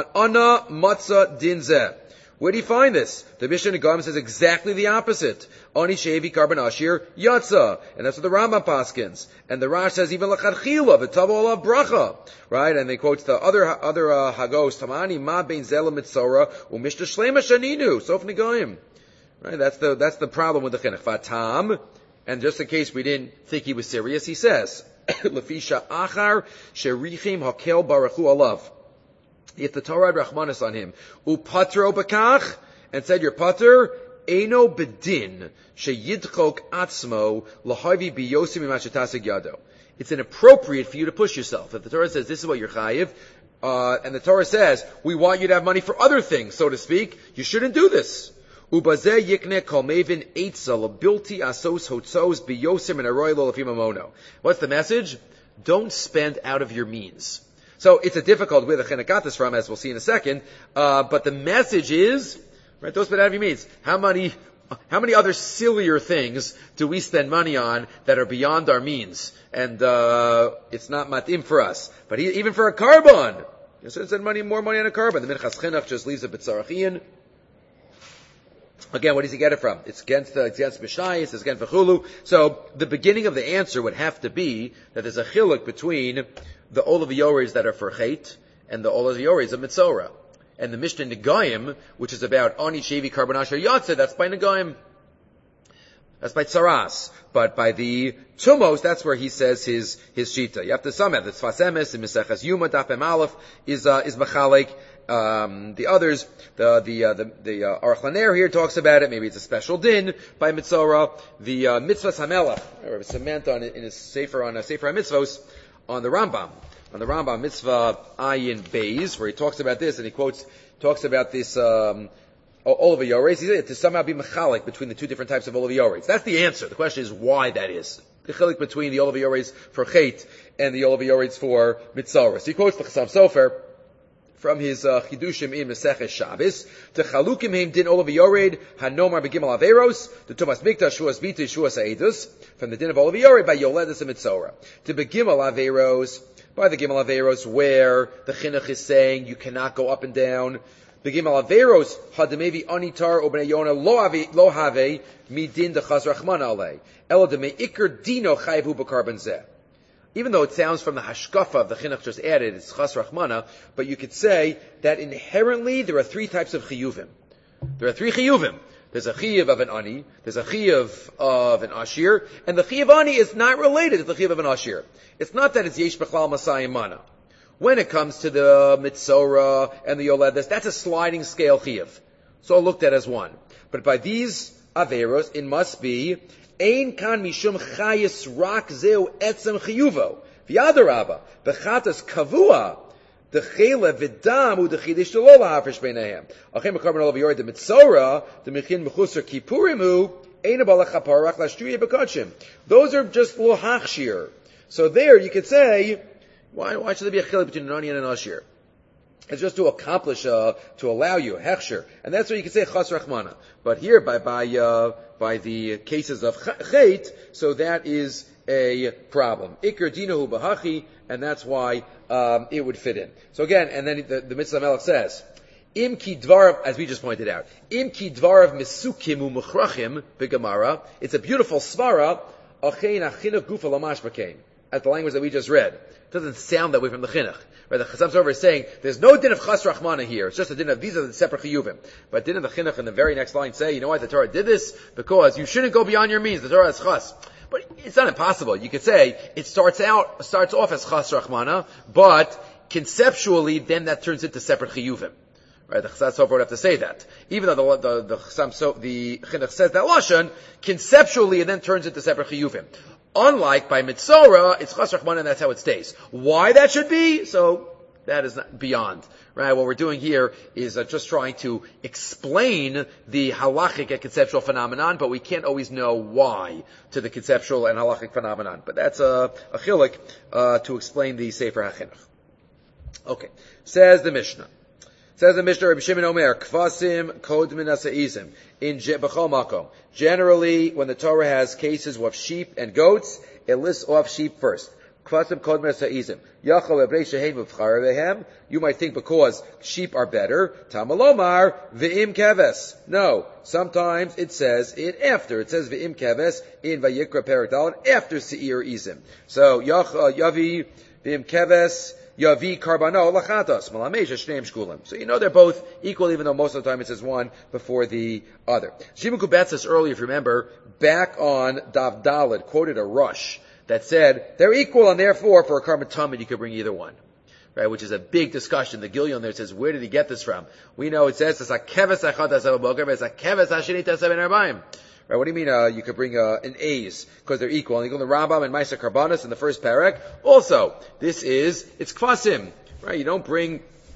Ana Matzah Dinzeh. Where do you find this? The Mishnah Nagam says exactly the opposite. Ani Shehevi Carbon Ashir Yatza. And that's what the Rambam paskins. And the Rash says even L'chadchila, V'tavo Olav Bracha. Right? And they quote the other Hagos, Tamani Ma Bein Zela Mitzora, U'mishta Shlema Shaninu, Sof Nagayim. Right? That's the problem with the Chinuch. Fatam. And just in case we didn't think he was serious, he says, Lefisha Achar Sherichim Hakel Barachu Alav. If the Torah had Rachmanis on him, upatro bekach, and said your pater, eno bedin, sheyidchok atzmo, lahavi biyosim imashetasig yado. It's inappropriate for you to push yourself. If the Torah says this is what you're chayiv, and the Torah says, we want you to have money for other things, so to speak, you shouldn't do this. Ubazeh yikne kol mevin eitza, labilti asos hotzos biyosim and aroy lo lefim amono. What's the message? Don't spend out of your means. So it's a difficult where the Chinuch got this from, as we'll see in a second. But the message is, right, those bad means. How many other sillier things do we spend money on that are beyond our means? And, it's not matim for us. But even for a carbon, So it's more money on a carbon. The Minchas Chinuch just leaves it b'tzarachian. Again, what does he get it from? It's against Mishnayos, it's against V'chulu. So the beginning of the answer would have to be that there's a chiluk between the Olav Yoris that are for Chet and the Olav Yoris of Mitzorah. And the Mishnah Negayim, which is about Ani Shevi Karban Asher Yatzeh, that's by Negayim. That's by Tsaras. But by the Tumos, that's where he says his Shita. You have to sum it. The Tzfas Emes, in Meseches Yuma, Daf Mem Aleph, is Machalek. The others, the Aruch LaNer here talks about it. Maybe it's a special din by Mitzorah. The Mitzvahs HaMelech, or cement on in his Sefer on Sefer HaMitzvos, on the Rambam Mitzvah Ayin Beis, where he talks about this, and he talks about this Olav Yoretz. He said to somehow be mechalik between the two different types of Olav Yoretz. That's the answer. The question is why that is. The chilik between the Olav Yoretz for Chet and the Olav Yoretz for Mitzorah. So he quotes the Chassam Sofer from his Chidushim in Maseches Shabbos. To Chalukim Heim Din Olav Yored Hanomar Begimel Averos. To Tumas Mikdash Shuas Bita Shuas Aedus. From the Din of Olav Yored by Yoledus and Mitzorah. To Begimel Averos, by the Gimel Averos, where the Chinuch is saying you cannot go up and down. Begimel Averos Hadamevi Anitar Obnei Yona Lo Have Midin de Chaz Rachman Ale. Elo de Meikar Dino Chayvu B'Karban Zeh. Even though it sounds from the hashkafa of the chinuch just added, it's chas rachmana, but you could say that inherently there are three types of chiyuvim. There are three chiyuvim. There's a chiyuv of an ani, there's a chiyuv of an ashir, and the chiyuv ani is not related to the chiyuv of an ashir. It's not that it's yesh b'chlal masayim mana. When it comes to the mitzorah and the yoledes, that's a sliding scale chiyuv. So looked at as one. But by these averos, it must be Ein kan mishum chayis rak zeu etzem chiyuvo. V'yadarabba, b'chatas kavua, d'chele v'dam u d'chidish lo lahafresh beinehem. Achem b'karban olav yored the mitzorah, the mechin mechusar kipurimu, ein abala chaparach lashtuye b'kachim. Those are just lo hachshir. So there you could say, why should there be a chilek between an ani and an ashir? It's just to accomplish, to allow you, hechsher. And that's where you can say chas rachmana. But here, by the cases of chet, so that is a problem. Iker dinahu b'hachi, and that's why, it would fit in. So again, and then the Mitzvah Melech says, Im ki dvarav, as we just pointed out, Im ki dvarav misukim u'muchrachim b'gemara, it's a beautiful svara, achein achinuch gufa lamash b'kein. As the language that we just read. It doesn't sound that way from the chinuch. Right? The Chassam Sofer is saying, there's no din of chas rachmana here. It's just a din of, these are the separate chiyuvim. But din of the chinuch in the very next line say, you know why the Torah did this? Because you shouldn't go beyond your means. The Torah is chas. But it's not impossible. You could say, it starts off as chas rachmana, but conceptually, then that turns into separate chiyuvim. Right? The Chassam Sofer would have to say that. Even though the chinuch says that lashon, conceptually it then turns into separate chiyuvim. Unlike by Mitzorah, it's Chas Rachman and that's how it stays. Why that should be? So, that is not beyond. Right? What we're doing here is just trying to explain the halachic and conceptual phenomenon, but we can't always know why to the conceptual and halachic phenomenon. But that's a chilik to explain the Sefer HaChinuch. Okay. Says the Mishnah, Rabbi Shimon Omer, Kvasim Kodmin Asaizim, in B'chol Makom. Generally, when the Torah has cases of sheep and goats, it lists off sheep first. Kvasim Kodmin Asaizim. Yachol Ebrei Shehem V'char Vehem. You might think because sheep are better. Tamalomar V'im Keves. No. Sometimes it says it after. It says V'im Keves in Vayikra Perek Daled after Seir Izim. So, Yavi V'im Keves, Yavi Karbano Lachatos, Malamesh Shneim Shkulim. So you know they're both equal, even though most of the time it says one before the other. Shimon Kubetzis earlier, if you remember, back on Dav Daled, quoted a rush that said they're equal and therefore for a Karban Tamid you could bring either one. Right, which is a big discussion. The Gilyon there says, where did he get this from? We know it says it's a keves achad asav boker, but it's a keves hashinit asav ben arbaim. Right, what do you mean, you could bring, an A's, because they're equal. And you go to the Rambam and Maisa Karbanis in the first parak. Also, it's kvasim. Right, you don't bring,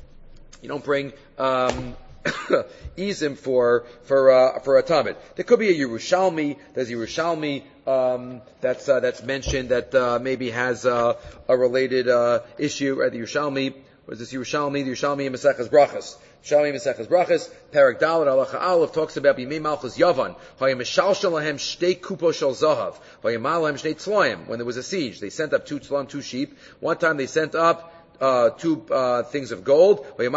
Izim for a Talmud. There could be a Yerushalmi, there's Yerushalmi, that's mentioned that, maybe has, a related, issue, right, the Yerushalmi, what is this Yerushalmi? The Yerushalmi in Maseches Brachas. Yerushalmi in Maseches Brachas, Perek Daled, Halacha Aleph, talks about Bimei Malchus Yavan, Hayamishal Lahem Shtei Kupo Shel Zahav, Hayamal Lahem Shtei Tzloim. When there was a siege, they sent up two sheep. One time they sent up things of gold. So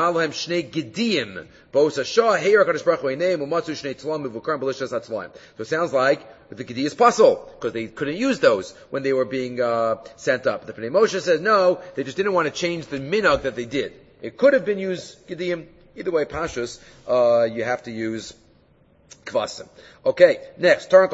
it sounds like the Gedi is puzzle, because they couldn't use those when they were being sent up. The Pnei Moshe says no, they just didn't want to change the minhag that they did. It could have been used Gediyim. Either way, Pashus, you have to use Kvasim. Okay, next. Generally,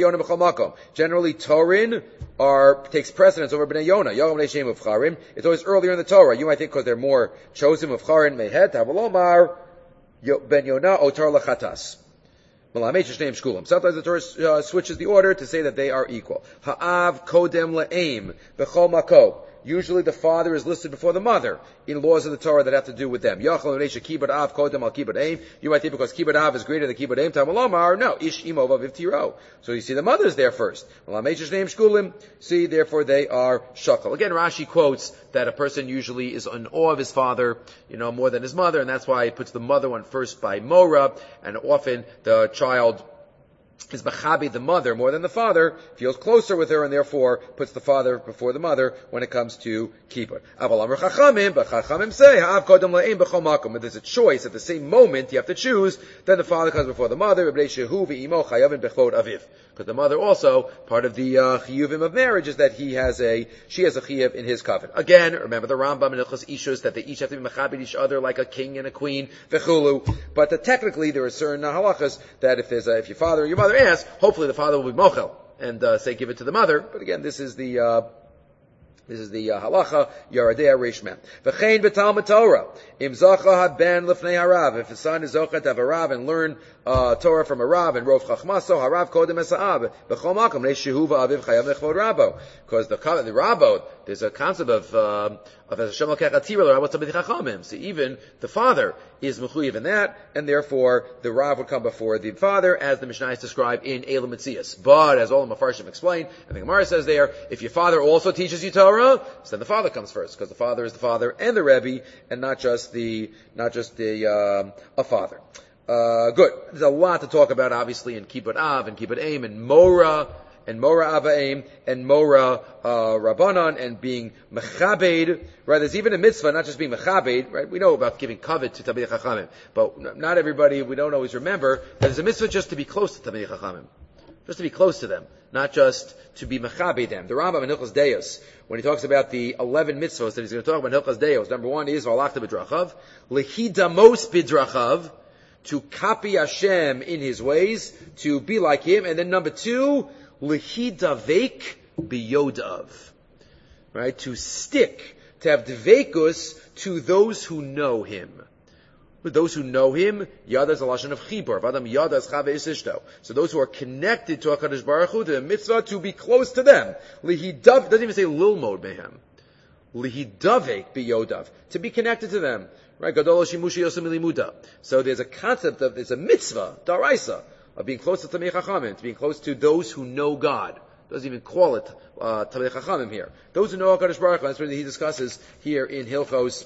Torin takes precedence over Bnei Yonah. It's always earlier in the Torah. You might think because they're more chosen of Charin Mehet, Havalomar, Ben Yonah, Otar Lachatas. Sometimes the Torah switches the order to say that they are equal. Ha'av kodem la'aim b'chol makom. Usually the father is listed before the mother in laws of the Torah that have to do with them. You might think because kibbut av is greater than kibbut aim. Tamalomar, no. Ish imo vaviv tiro. So you see the mother's there first. See, therefore they are shakal. Again, Rashi quotes that a person usually is in awe of his father, more than his mother, and that's why he puts the mother one first by Mora, and often the child is Machabi, the mother, more than the father, feels closer with her, and therefore puts the father before the mother when it comes to kibbut. But Chachamim say, if there's a choice at the same moment, you have to choose, then the father comes before the mother, because the mother also, part of the chiyuvim of marriage is that she has a chiyuv in his covenant. Again, remember the Rambam and Hilchos Ishus, that they each have to be mechabed each other like a king and a queen, v'chulu. But technically there are certain halachas that if your father or your mother asks, hopefully the father will be mochel and say give it to the mother. But again, this is the halacha Yaradea Reishmem. V'chein b'Talmud Torah im zacha haben lefnei harav. If the son is zocha to have a rav and learn Torah from a rav and rov chachmaso harav kodem esa'av b'chol makom le'shehu v'aviv chayav lechvod rabo. Because the rabo, there's a concept of Hashem l'kech atira l'rabot tabid chachamim. So even the father is mechuyev in that, and therefore the rav would come before the father, as the Mishnah is described in Elam Mitzias. But as all the Mefarshim explain, and the Gemara says there, if your father also teaches you Torah, so then the father comes first, because the father is the father and the Rebbe, and not just a father. Good. There's a lot to talk about, obviously, in Kibbut Av and Kibbut Aim and Mora Avaim and Mora Rabbanan and being Mechabed. Right? There's even a mitzvah, not just being Mechabed. Right? We know about giving kavod to Talmidei Chachamim, but not everybody. We don't always remember that there's a mitzvah just to be close to Talmidei Chachamim, just to be close to them, not just to be Mechabed them. The Rambam in Hilchos Deos, when he talks about the 11 mitzvahs that he's going to talk about in Hilchos Deos, number 1 is V'alachta b'drachav, Lehidamos b'drachav, to copy Hashem in His ways, to be like Him, and then number 2, Lehidavek biyodav, right? To stick, to have dvekus to those who know Him. With those who know Him, Yada is a lashon of chibur. Vadam Yada is chave isishto. So those who are connected to HaKadosh Baruch Hu, to the mitzvah, to be close to them. Lihidav doesn't even say lilmod mehem. Lihidavek biyodav, to be connected to them. Right? Gadol shimushi yosem limuda. So there's a concept of, there's a mitzvah, daraisa, of being close to Tamei Chachamim, to being close to those who know God. Doesn't even call it Tamei Chachamim here. Those who know HaKadosh Baruch Hu, that's what he discusses here in Hilchos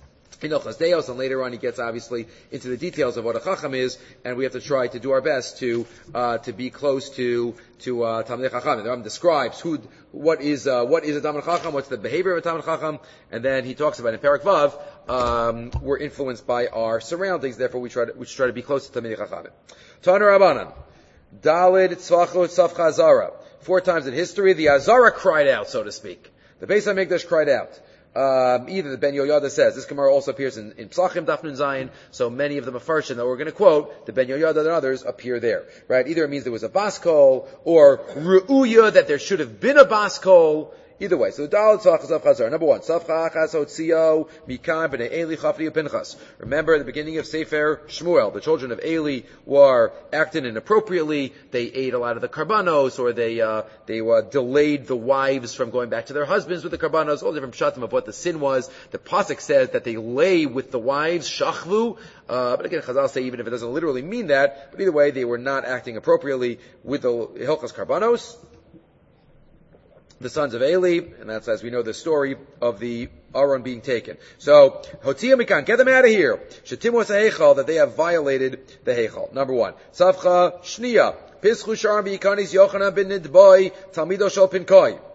Deos, and later on he gets obviously into the details of what a Chacham is, and we have to try to do our best to be close to Talmidei Chacham. The Rambam describes what is a Talmid Chacham, what's the behavior of a Talmid Chacham, and then he talks about in Perek Vav, we're influenced by our surroundings, therefore we should try to be close to Talmidei Chacham. Tana Rabbanan, Dalid Tzvachot Tzavcha Azara. 4 times in history, the Azara cried out, so to speak. The Beis HaMikdash cried out. Either the Ben Yoyada says, this Gemara also appears in Psachim Daf Nun Zayin, so many of the Mefarshim that we're going to quote, the Ben Yoyada and others appear there. Right? Either it means there was a Baskol, or Ru'uya, that there should have been a Baskol. Either way, so Daled Tzvach Zav Chazar. Number 1, Tzavcha Achas Hotzio Mikan B'nei Eli Chafli Pinchas. Remember, at the beginning of Sefer Shmuel, the children of Eli were acting inappropriately. They ate a lot of the karbanos, or they delayed the wives from going back to their husbands with the karbanos. All different pshatim of what the sin was. The pasuk says that they lay with the wives, shachvu. But again, Chazal say even if it doesn't literally mean that, but either way, they were not acting appropriately with the Hilchos karbanos. The sons of Eli, and that's, as we know, the story of the Aaron being taken. So, Hotia Mikan, get them out of here. Shetim was a Heichal, that they have violated the Heichal. Number 1. Tzavcha Shniya, Pischu Sharam B'Yikanis Yochanan ben Nidboi, Talmido Shel Pinkoi.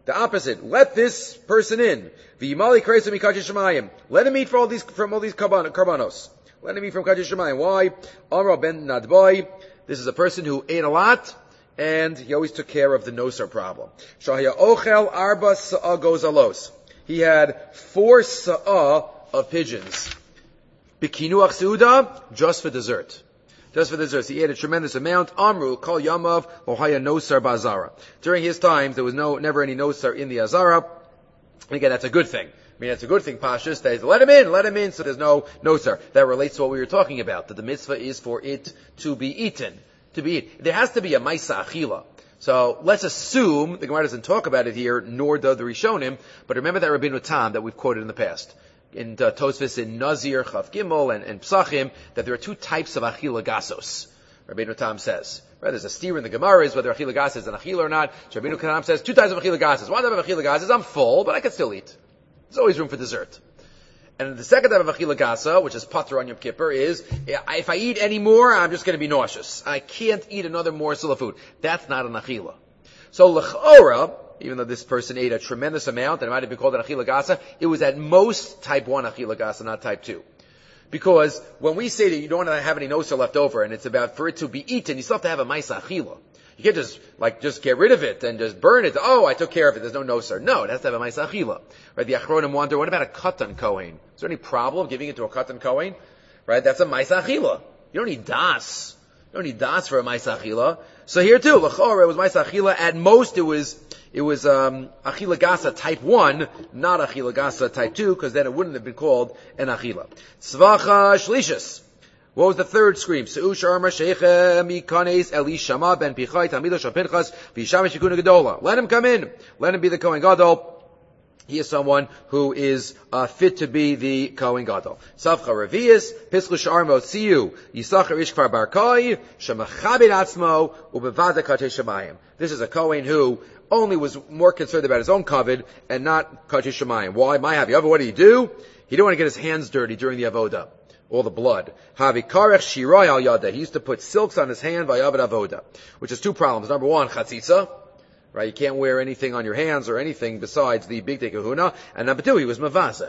The opposite. Let this person in. V'yimali kreisa mikadshei shemayim. Let him eat from all these karbanos. Let him eat from kadshei shemayim. Why? Amar ben Nadbai. This is a person who ate a lot, and he always took care of the nosar problem. Shahya ochel arba sa'a gozalos. He had 4 sa'a of pigeons. Bikinuach seuda, just for dessert. Just for dessert. He ate a tremendous amount. Amru, kol yamav, lohaya nosar ba'azara. During his times, there was never any nosar in the azara. And again, that's a good thing. I mean, that's a good thing, Pashas. They let him in, so there's no nosar. That relates to what we were talking about, that the mitzvah is for it to be eaten. To be eaten. There has to be a maisa achila. So let's assume, the Gemara doesn't talk about it here, nor do the Rishonim, but remember that Rabbeinu Tam that we've quoted in the past. In Tosfos, in Nazir, Chav Gimel, and Psachim, that there are 2 types of achila gasos. Rabbeinu Tam says. Right, there's a steer in the Gemara is whether achila gas is an achila or not. So Rabbeinu Tam says 2 types of achila gases. One type of achila gas is I'm full, but I can still eat. There's always room for dessert. And the second type of achila gasa, which is patra on Yom Kippur, is if I eat any more, I'm just going to be nauseous. I can't eat another morsel of food. That's not an achila. So l'chora, even though this person ate a tremendous amount, and it might have been called an achila gasa, it was at most type 1 achila gasa, not type 2. Because when we say that you don't want to have any nosar left over, and it's about for it to be eaten, you still have to have a maisa achila. You can't just get rid of it and just burn it. Oh, I took care of it. There's no nosar. No, it has to have a maisa achila. Right? The achronim wonder, what about a katan kohen? Is there any problem giving it to a katan kohen? Right? That's a maisa achila. You don't need das. You don't need das for a maisa achila. So here too, l'chora, it was maisa achila. At most, it was achila gasa type 1, not achila gasa type 2, because then it wouldn't have been called an achila. Tzvacha shlishis. What was the third scream? Se'u sharma sheichem mikanes Elishama ben Pichai Talmido shel Pinchas v'yishamish yikuna gedola. Let him come in. Let him be the Kohen Gadol. He is someone who is fit to be the Kohen Gadol. Savcha Revius, Pischu Sharmo Tziyu, Yisachar Ishkvar Barkai, Shemachabit Atzmo, Ubevada Katei Shemayim. This is a Kohen who only was more concerned about his own kavod and not Katei Shemayim. Why? My happy. What did he do? He didn't want to get his hands dirty during the avoda. All the blood. Havikarech shirai al yada. He used to put silks on his hand by Avad Avoda, which is 2 problems. Number 1, chatzitza. Right? You can't wear anything on your hands or anything besides the big kahuna. And number 2, he was mavaza.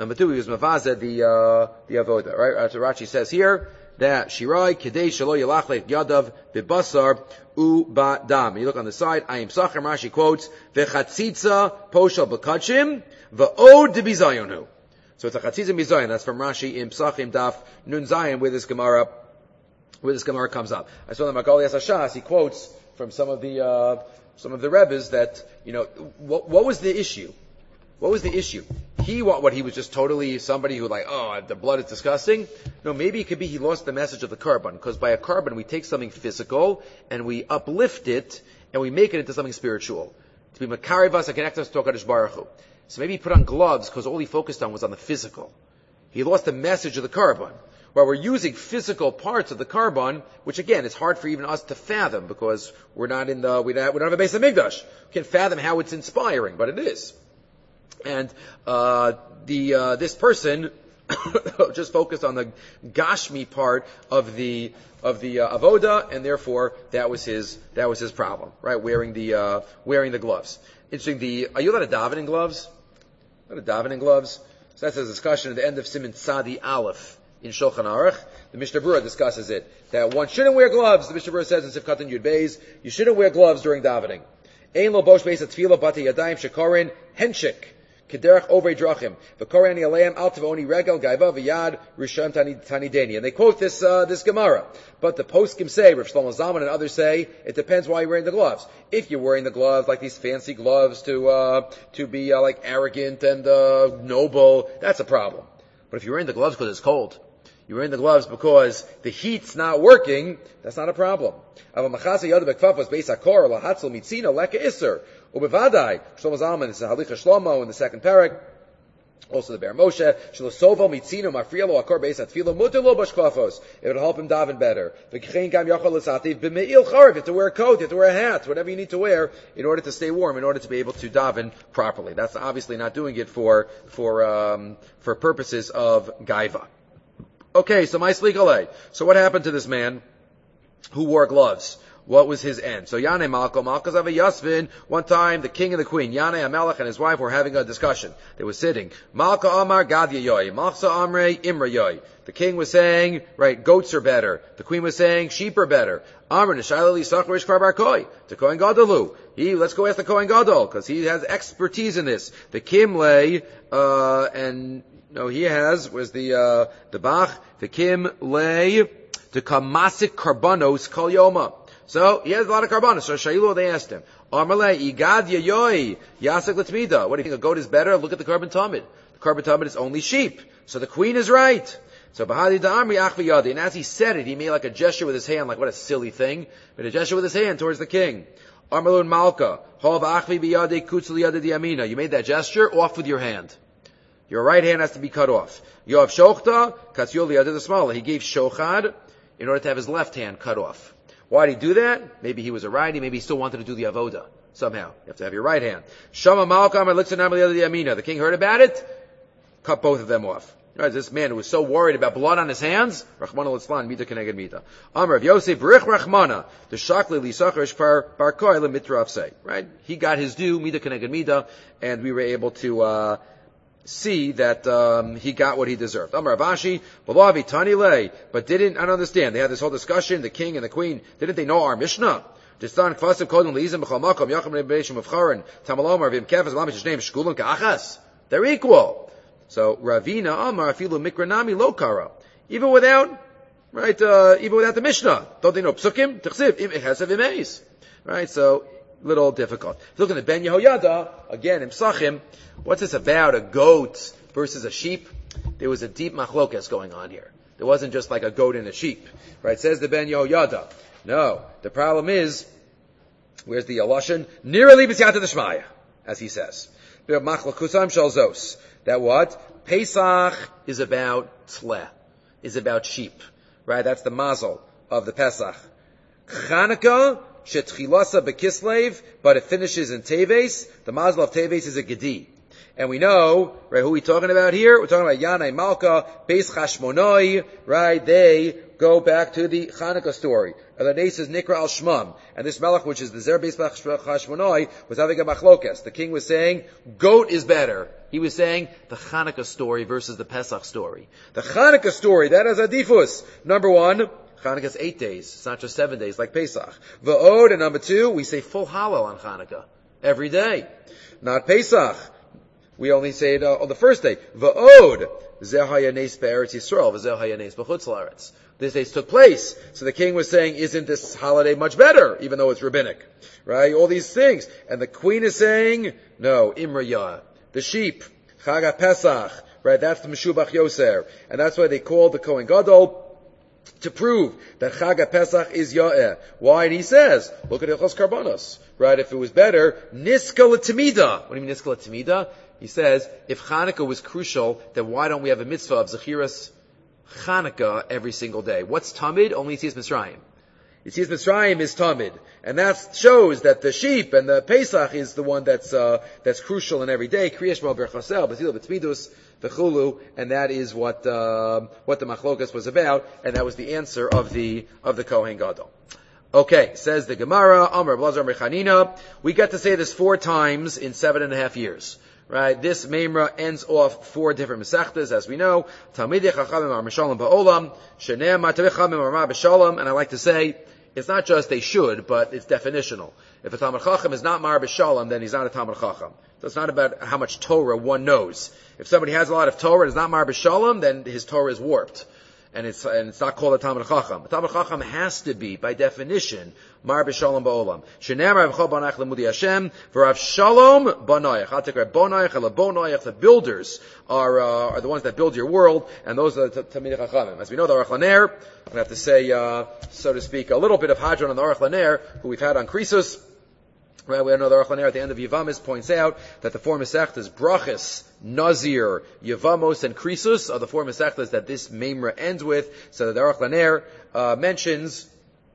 The Avoda. Right? So Rashi says here that shirai kedei shelo yalach yadav bibasar u-ba-dam. You look on the side, Ayim Sachem, Rashi quotes, v'chatzitza poshal b'kachim v'od debizayonu. So it's a chatzitza mizayin. That's from Rashi in Psachim Daf Nun Zayin, where this Gemara comes up. I saw the Magali Asashas. He quotes from some of the Rebbes that what was the issue? What was the issue? He was just totally somebody who the blood is disgusting. No, maybe it could be he lost the message of the carbon, because by a carbon we take something physical and we uplift it and we make it into something spiritual. To be makarivas and connect us to HaKadosh Baruch Hu. So maybe he put on gloves because all he focused on was on the physical. He lost the message of the carbon. While we're using physical parts of the carbon, which again, it's hard for even us to fathom because we don't have a Beis HaMikdash. We can't fathom how it's inspiring, but it is. And this person just focused on the Gashmi part of the avoda, and therefore that was his problem, right? Wearing the gloves. Interesting. Are you allowed to daven in gloves? So that's a discussion at the end of Siman Tzadi Aleph in Shulchan Aruch. The Mishnah Berurah discusses it, that one shouldn't wear gloves. The Mishnah Berurah says in Sifkat and Yud Beis, you shouldn't wear gloves during davening. Ein lo bosh beis atfila bati yadayim shekorin henshik. Kederach over drachim. V'korani aleim al tavoni regel gaiva v'yad rishon tanideni. And they quote this Gemara. But the poskim say, Rav Shlomo Zalman and others say, it depends why you're wearing the gloves. If you're wearing the gloves, like these fancy gloves to be like arrogant and noble, that's a problem. But if you're wearing the gloves because it's cold, you're wearing the gloves because the heat's not working, that's not a problem. Ubevadai, Shlomo Zalman, it's a Halicha Shlomo in the second parak. Also the Ber Moshe, Shlosovo Mitzino Mafrielo Akor Beis Atfilo Mutelo Bashklafos. It would help him daven better. V'kein Gam Yochel L'Sativ B'Me'il Charav. You have to wear a coat, you have to wear a hat, whatever you need to wear in order to stay warm, in order to be able to daven properly. That's obviously not doing it for purposes of gaiva. Okay, so my slikalei. So what happened to this man who wore gloves? what was his end? So Yanei Malko, Malkas Ava Yasvin, one time the king and the queen, Yanei Amelech and his wife were having a discussion. They were sitting. Malka Amar Gad Yoy, Malchsa Amre Imra Yoy. The king was saying, right, goats are better. The queen was saying, sheep are better. Amr Nishayla Lisacharish Kvar Barkoi, to Kohen Gadolu. Let's go ask the Kohen Gadol, because he has expertise in this. The Kimle, he was the Bach, the Kimle, the Kamasik Karbanos Kol Yoma. So, he has a lot of karbanos. So, Shailu, they asked him, Amarle, Igad Yayoy, Yasek Latmida. What do you think, a goat is better? Look at the Karban Tamid. The Karban Tamid is only sheep. So the queen is right. So Bahadi Da'amri Achviyadi, and as he said it, he made like a gesture with his hand, like what a silly thing. He made a gesture with his hand towards the king. Armalun Malka, Hov Achvi Biyade Kutzli Yada Diamina. You made that gesture, off with your hand. Your right hand has to be cut off. Yoav Shochta, Katzuli Yada the smaller. He gave Shochad in order to have his left hand cut off. Why did he do that? Maybe he was a righty, maybe he still wanted to do the avoda. Somehow. You have to have your right hand. Shama Malka Amar Lixanam Yada Diamina. The king heard about it, cut both of them off. Right, this man who was so worried about blood on his hands, Rachmana Litzlan, Mida Keneged Mida. Amr of Yosef, Berich Rachmana, the Shakli Lisacharish Bar Koi Lemitra Say. Right? He got his due, Mida Keneged Mida, and we were able to, see that, he got what he deserved. Amr Avashi, Balavi Tani Lay, but I don't understand. They had this whole discussion, the king and the queen, didn't they know our Mishnah? Distan Kvasim Kodon Leizim B'chol Makom, Yachim Nebeshim of Charan, Tamalomar, Vim Kefas, Lamish name, Shkulim Ka'achas. They're equal. So Ravina Amar Afilu Mikranami Lokara. Even without the Mishnah. Don't they know Psukim? T'chsiv, im echesav im eis. Right, so, little difficult. Looking at Ben Yehoyada, again, in Psachim, what's this about, a goat versus a sheep? There was a deep machlokas going on here. There wasn't just like a goat and a sheep. Right, says the Ben Yehoyada. No, the problem is, where's the Yaloshin? Nirali b'siyata d'shmaya, as he says. Machlokosam shel zos. That what? Pesach is about tleh, is about sheep. Right? That's the mazel of the Pesach. Chanukah, shetchilasa bekislev, but it finishes in Teves. The mazel of Teves is a gedi. And we know, right, who we talking about here? We're talking about Yanai Malka, Beis Chashmonoi, right? They go back to the Chanukah story. And the name is Nikra al Shmam. And this Melech, which is the Zer Beis Chashmonoi, was having a machlokas. The king was saying, goat is better. He was saying the Chanukah story versus the Pesach story. The Chanukah story, that is adifus. Number one, Chanukah is 8 days. It's not just 7 days like Pesach. V'od, and number two, we say full halal on Chanukah. Every day. Not Pesach. We only say it on the first day. V'od, zeh hayanes be'eretz Yisrael, v'zeh hayanes b'chutz la'aretz. This day took place. So the king was saying, isn't this holiday much better, even though it's rabbinic? Right? All these things. And the queen is saying, no, Imriyah. The sheep, Chag Pesach, right? That's the Meshubach Yoser, and that's why they called the Kohen Gadol to prove that Chag Pesach is Yaeh. Why? And he says, look at Ilchos Karbanos, right? If it was better, Niska L'Tamida. What do you mean Niska L'Tamida? He says, if Chanukah was crucial, then why don't we have a mitzvah of Zechiras Chanukah every single day? What's Tamid? Only Yetzias Mitzrayim. Yetzias Mitzrayim is Tamid. And that shows that the sheep and the Pesach is the one that's crucial in every day. Kriyash Mo Berchasel, B'tzila B'tzmidus, V'chulu, and that is what the Machlokas was about, and that was the answer of the Kohen Gadol. Okay, says the Gemara, Amar Blazar Mechanina, we get to say this 4 times in 7.5 years. Right, this Memra ends off 4 different Masechtas, as we know. Talmidei Chachamim are Mishalim Ba'olam, Shene'em Talmidei Chachamim are B'Shalom, and I like to say, it's not just they should, but it's definitional. If a Talmid Chacham is not Mar B'Shalom, then he's not a Talmid Chacham. So it's not about how much Torah one knows. If somebody has a lot of Torah and is not Mar B'Shalom, then his Torah is warped. And it's not called a Talmid Chacham. A Talmid Chacham has to be, by definition, Mar B'Shalom Ba'olam. Shenemar Avchol Banayach Lemudi Hashem, V'Rav Shalom Banayach. I'll take our Banayach, Ela Banayach. The builders are the ones that build your world, and those are the Talmidei Chachamim. As we know, the Aruch LaNer, I'm going to have to say, so to speak, a little bit of Hadron on the Aruch LaNer, who we've had on Krisus. Right, we know the Aruch LaNer at the end of Yevamos points out that the 4 Masechtas, Brachas, Nazir, Yevamos, and Krisus are the 4 Masechtas that this Memra ends with. So the Aruch LaNer mentions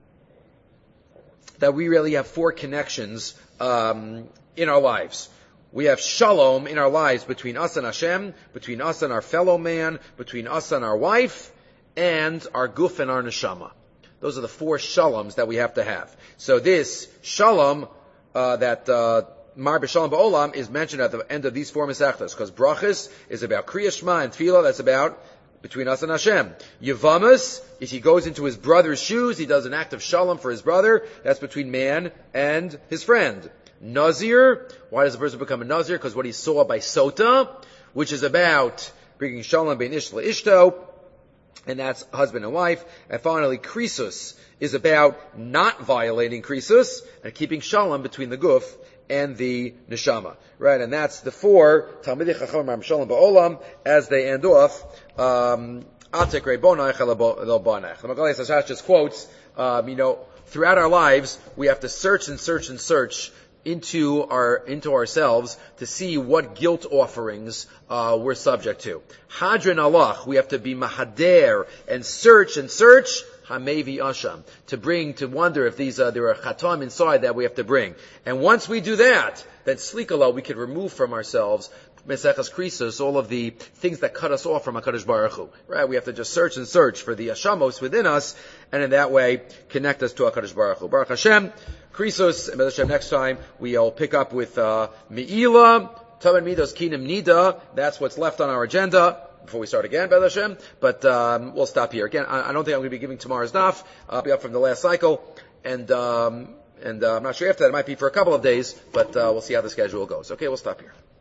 that we really have 4 connections in our lives. We have shalom in our lives between us and Hashem, between us and our fellow man, between us and our wife, and our guf and our neshama. Those are the 4 shaloms that we have to have. So this shalom, that Mar B'Shalom Ba'olam is mentioned at the end of these 4 Masechtas, because brachas is about Kriya Shema, and Tefillah, that's about between us and Hashem. Yevamas, if he goes into his brother's shoes, he does an act of shalom for his brother, that's between man and his friend. Nazir, why does a person become a Nazir? Because what he saw by Sota, which is about bringing shalom bein ish le'ishto, and that's husband and wife. And finally, Krisus is about not violating Krisus and keeping shalom between the guf and the neshama, right? And that's the 4 Talmidei Chachamim Mar B'Shalom Ba'olam as they end off. Atek Reibonach El Banach. The Magalei Sashash just quotes, throughout our lives we have to search and search and search into ourselves to see what guilt offerings we're subject to. Hadran alach, we have to be mahader and search hamevi asham, to wonder if there are chatam inside that we have to bring. And once we do that, then slikala, we can remove from ourselves Meseches Krisos, all of the things that cut us off from HaKadosh Baruch Hu. Right? We have to just search and search for the ashamos within us, and in that way connect us to HaKadosh Baruch Hu. Baruch Hashem, Krisos, and Hashem, next time we'll pick up with Me'ilah, Taman Midos Kinim Nida. That's what's left on our agenda before we start again, B'ez Hashem. But we'll stop here. Again, I don't think I'm going to be giving tomorrow's daf. I'll be up from the last cycle, and I'm not sure after that. It might be for a couple of days, but we'll see how the schedule goes. Okay, we'll stop here.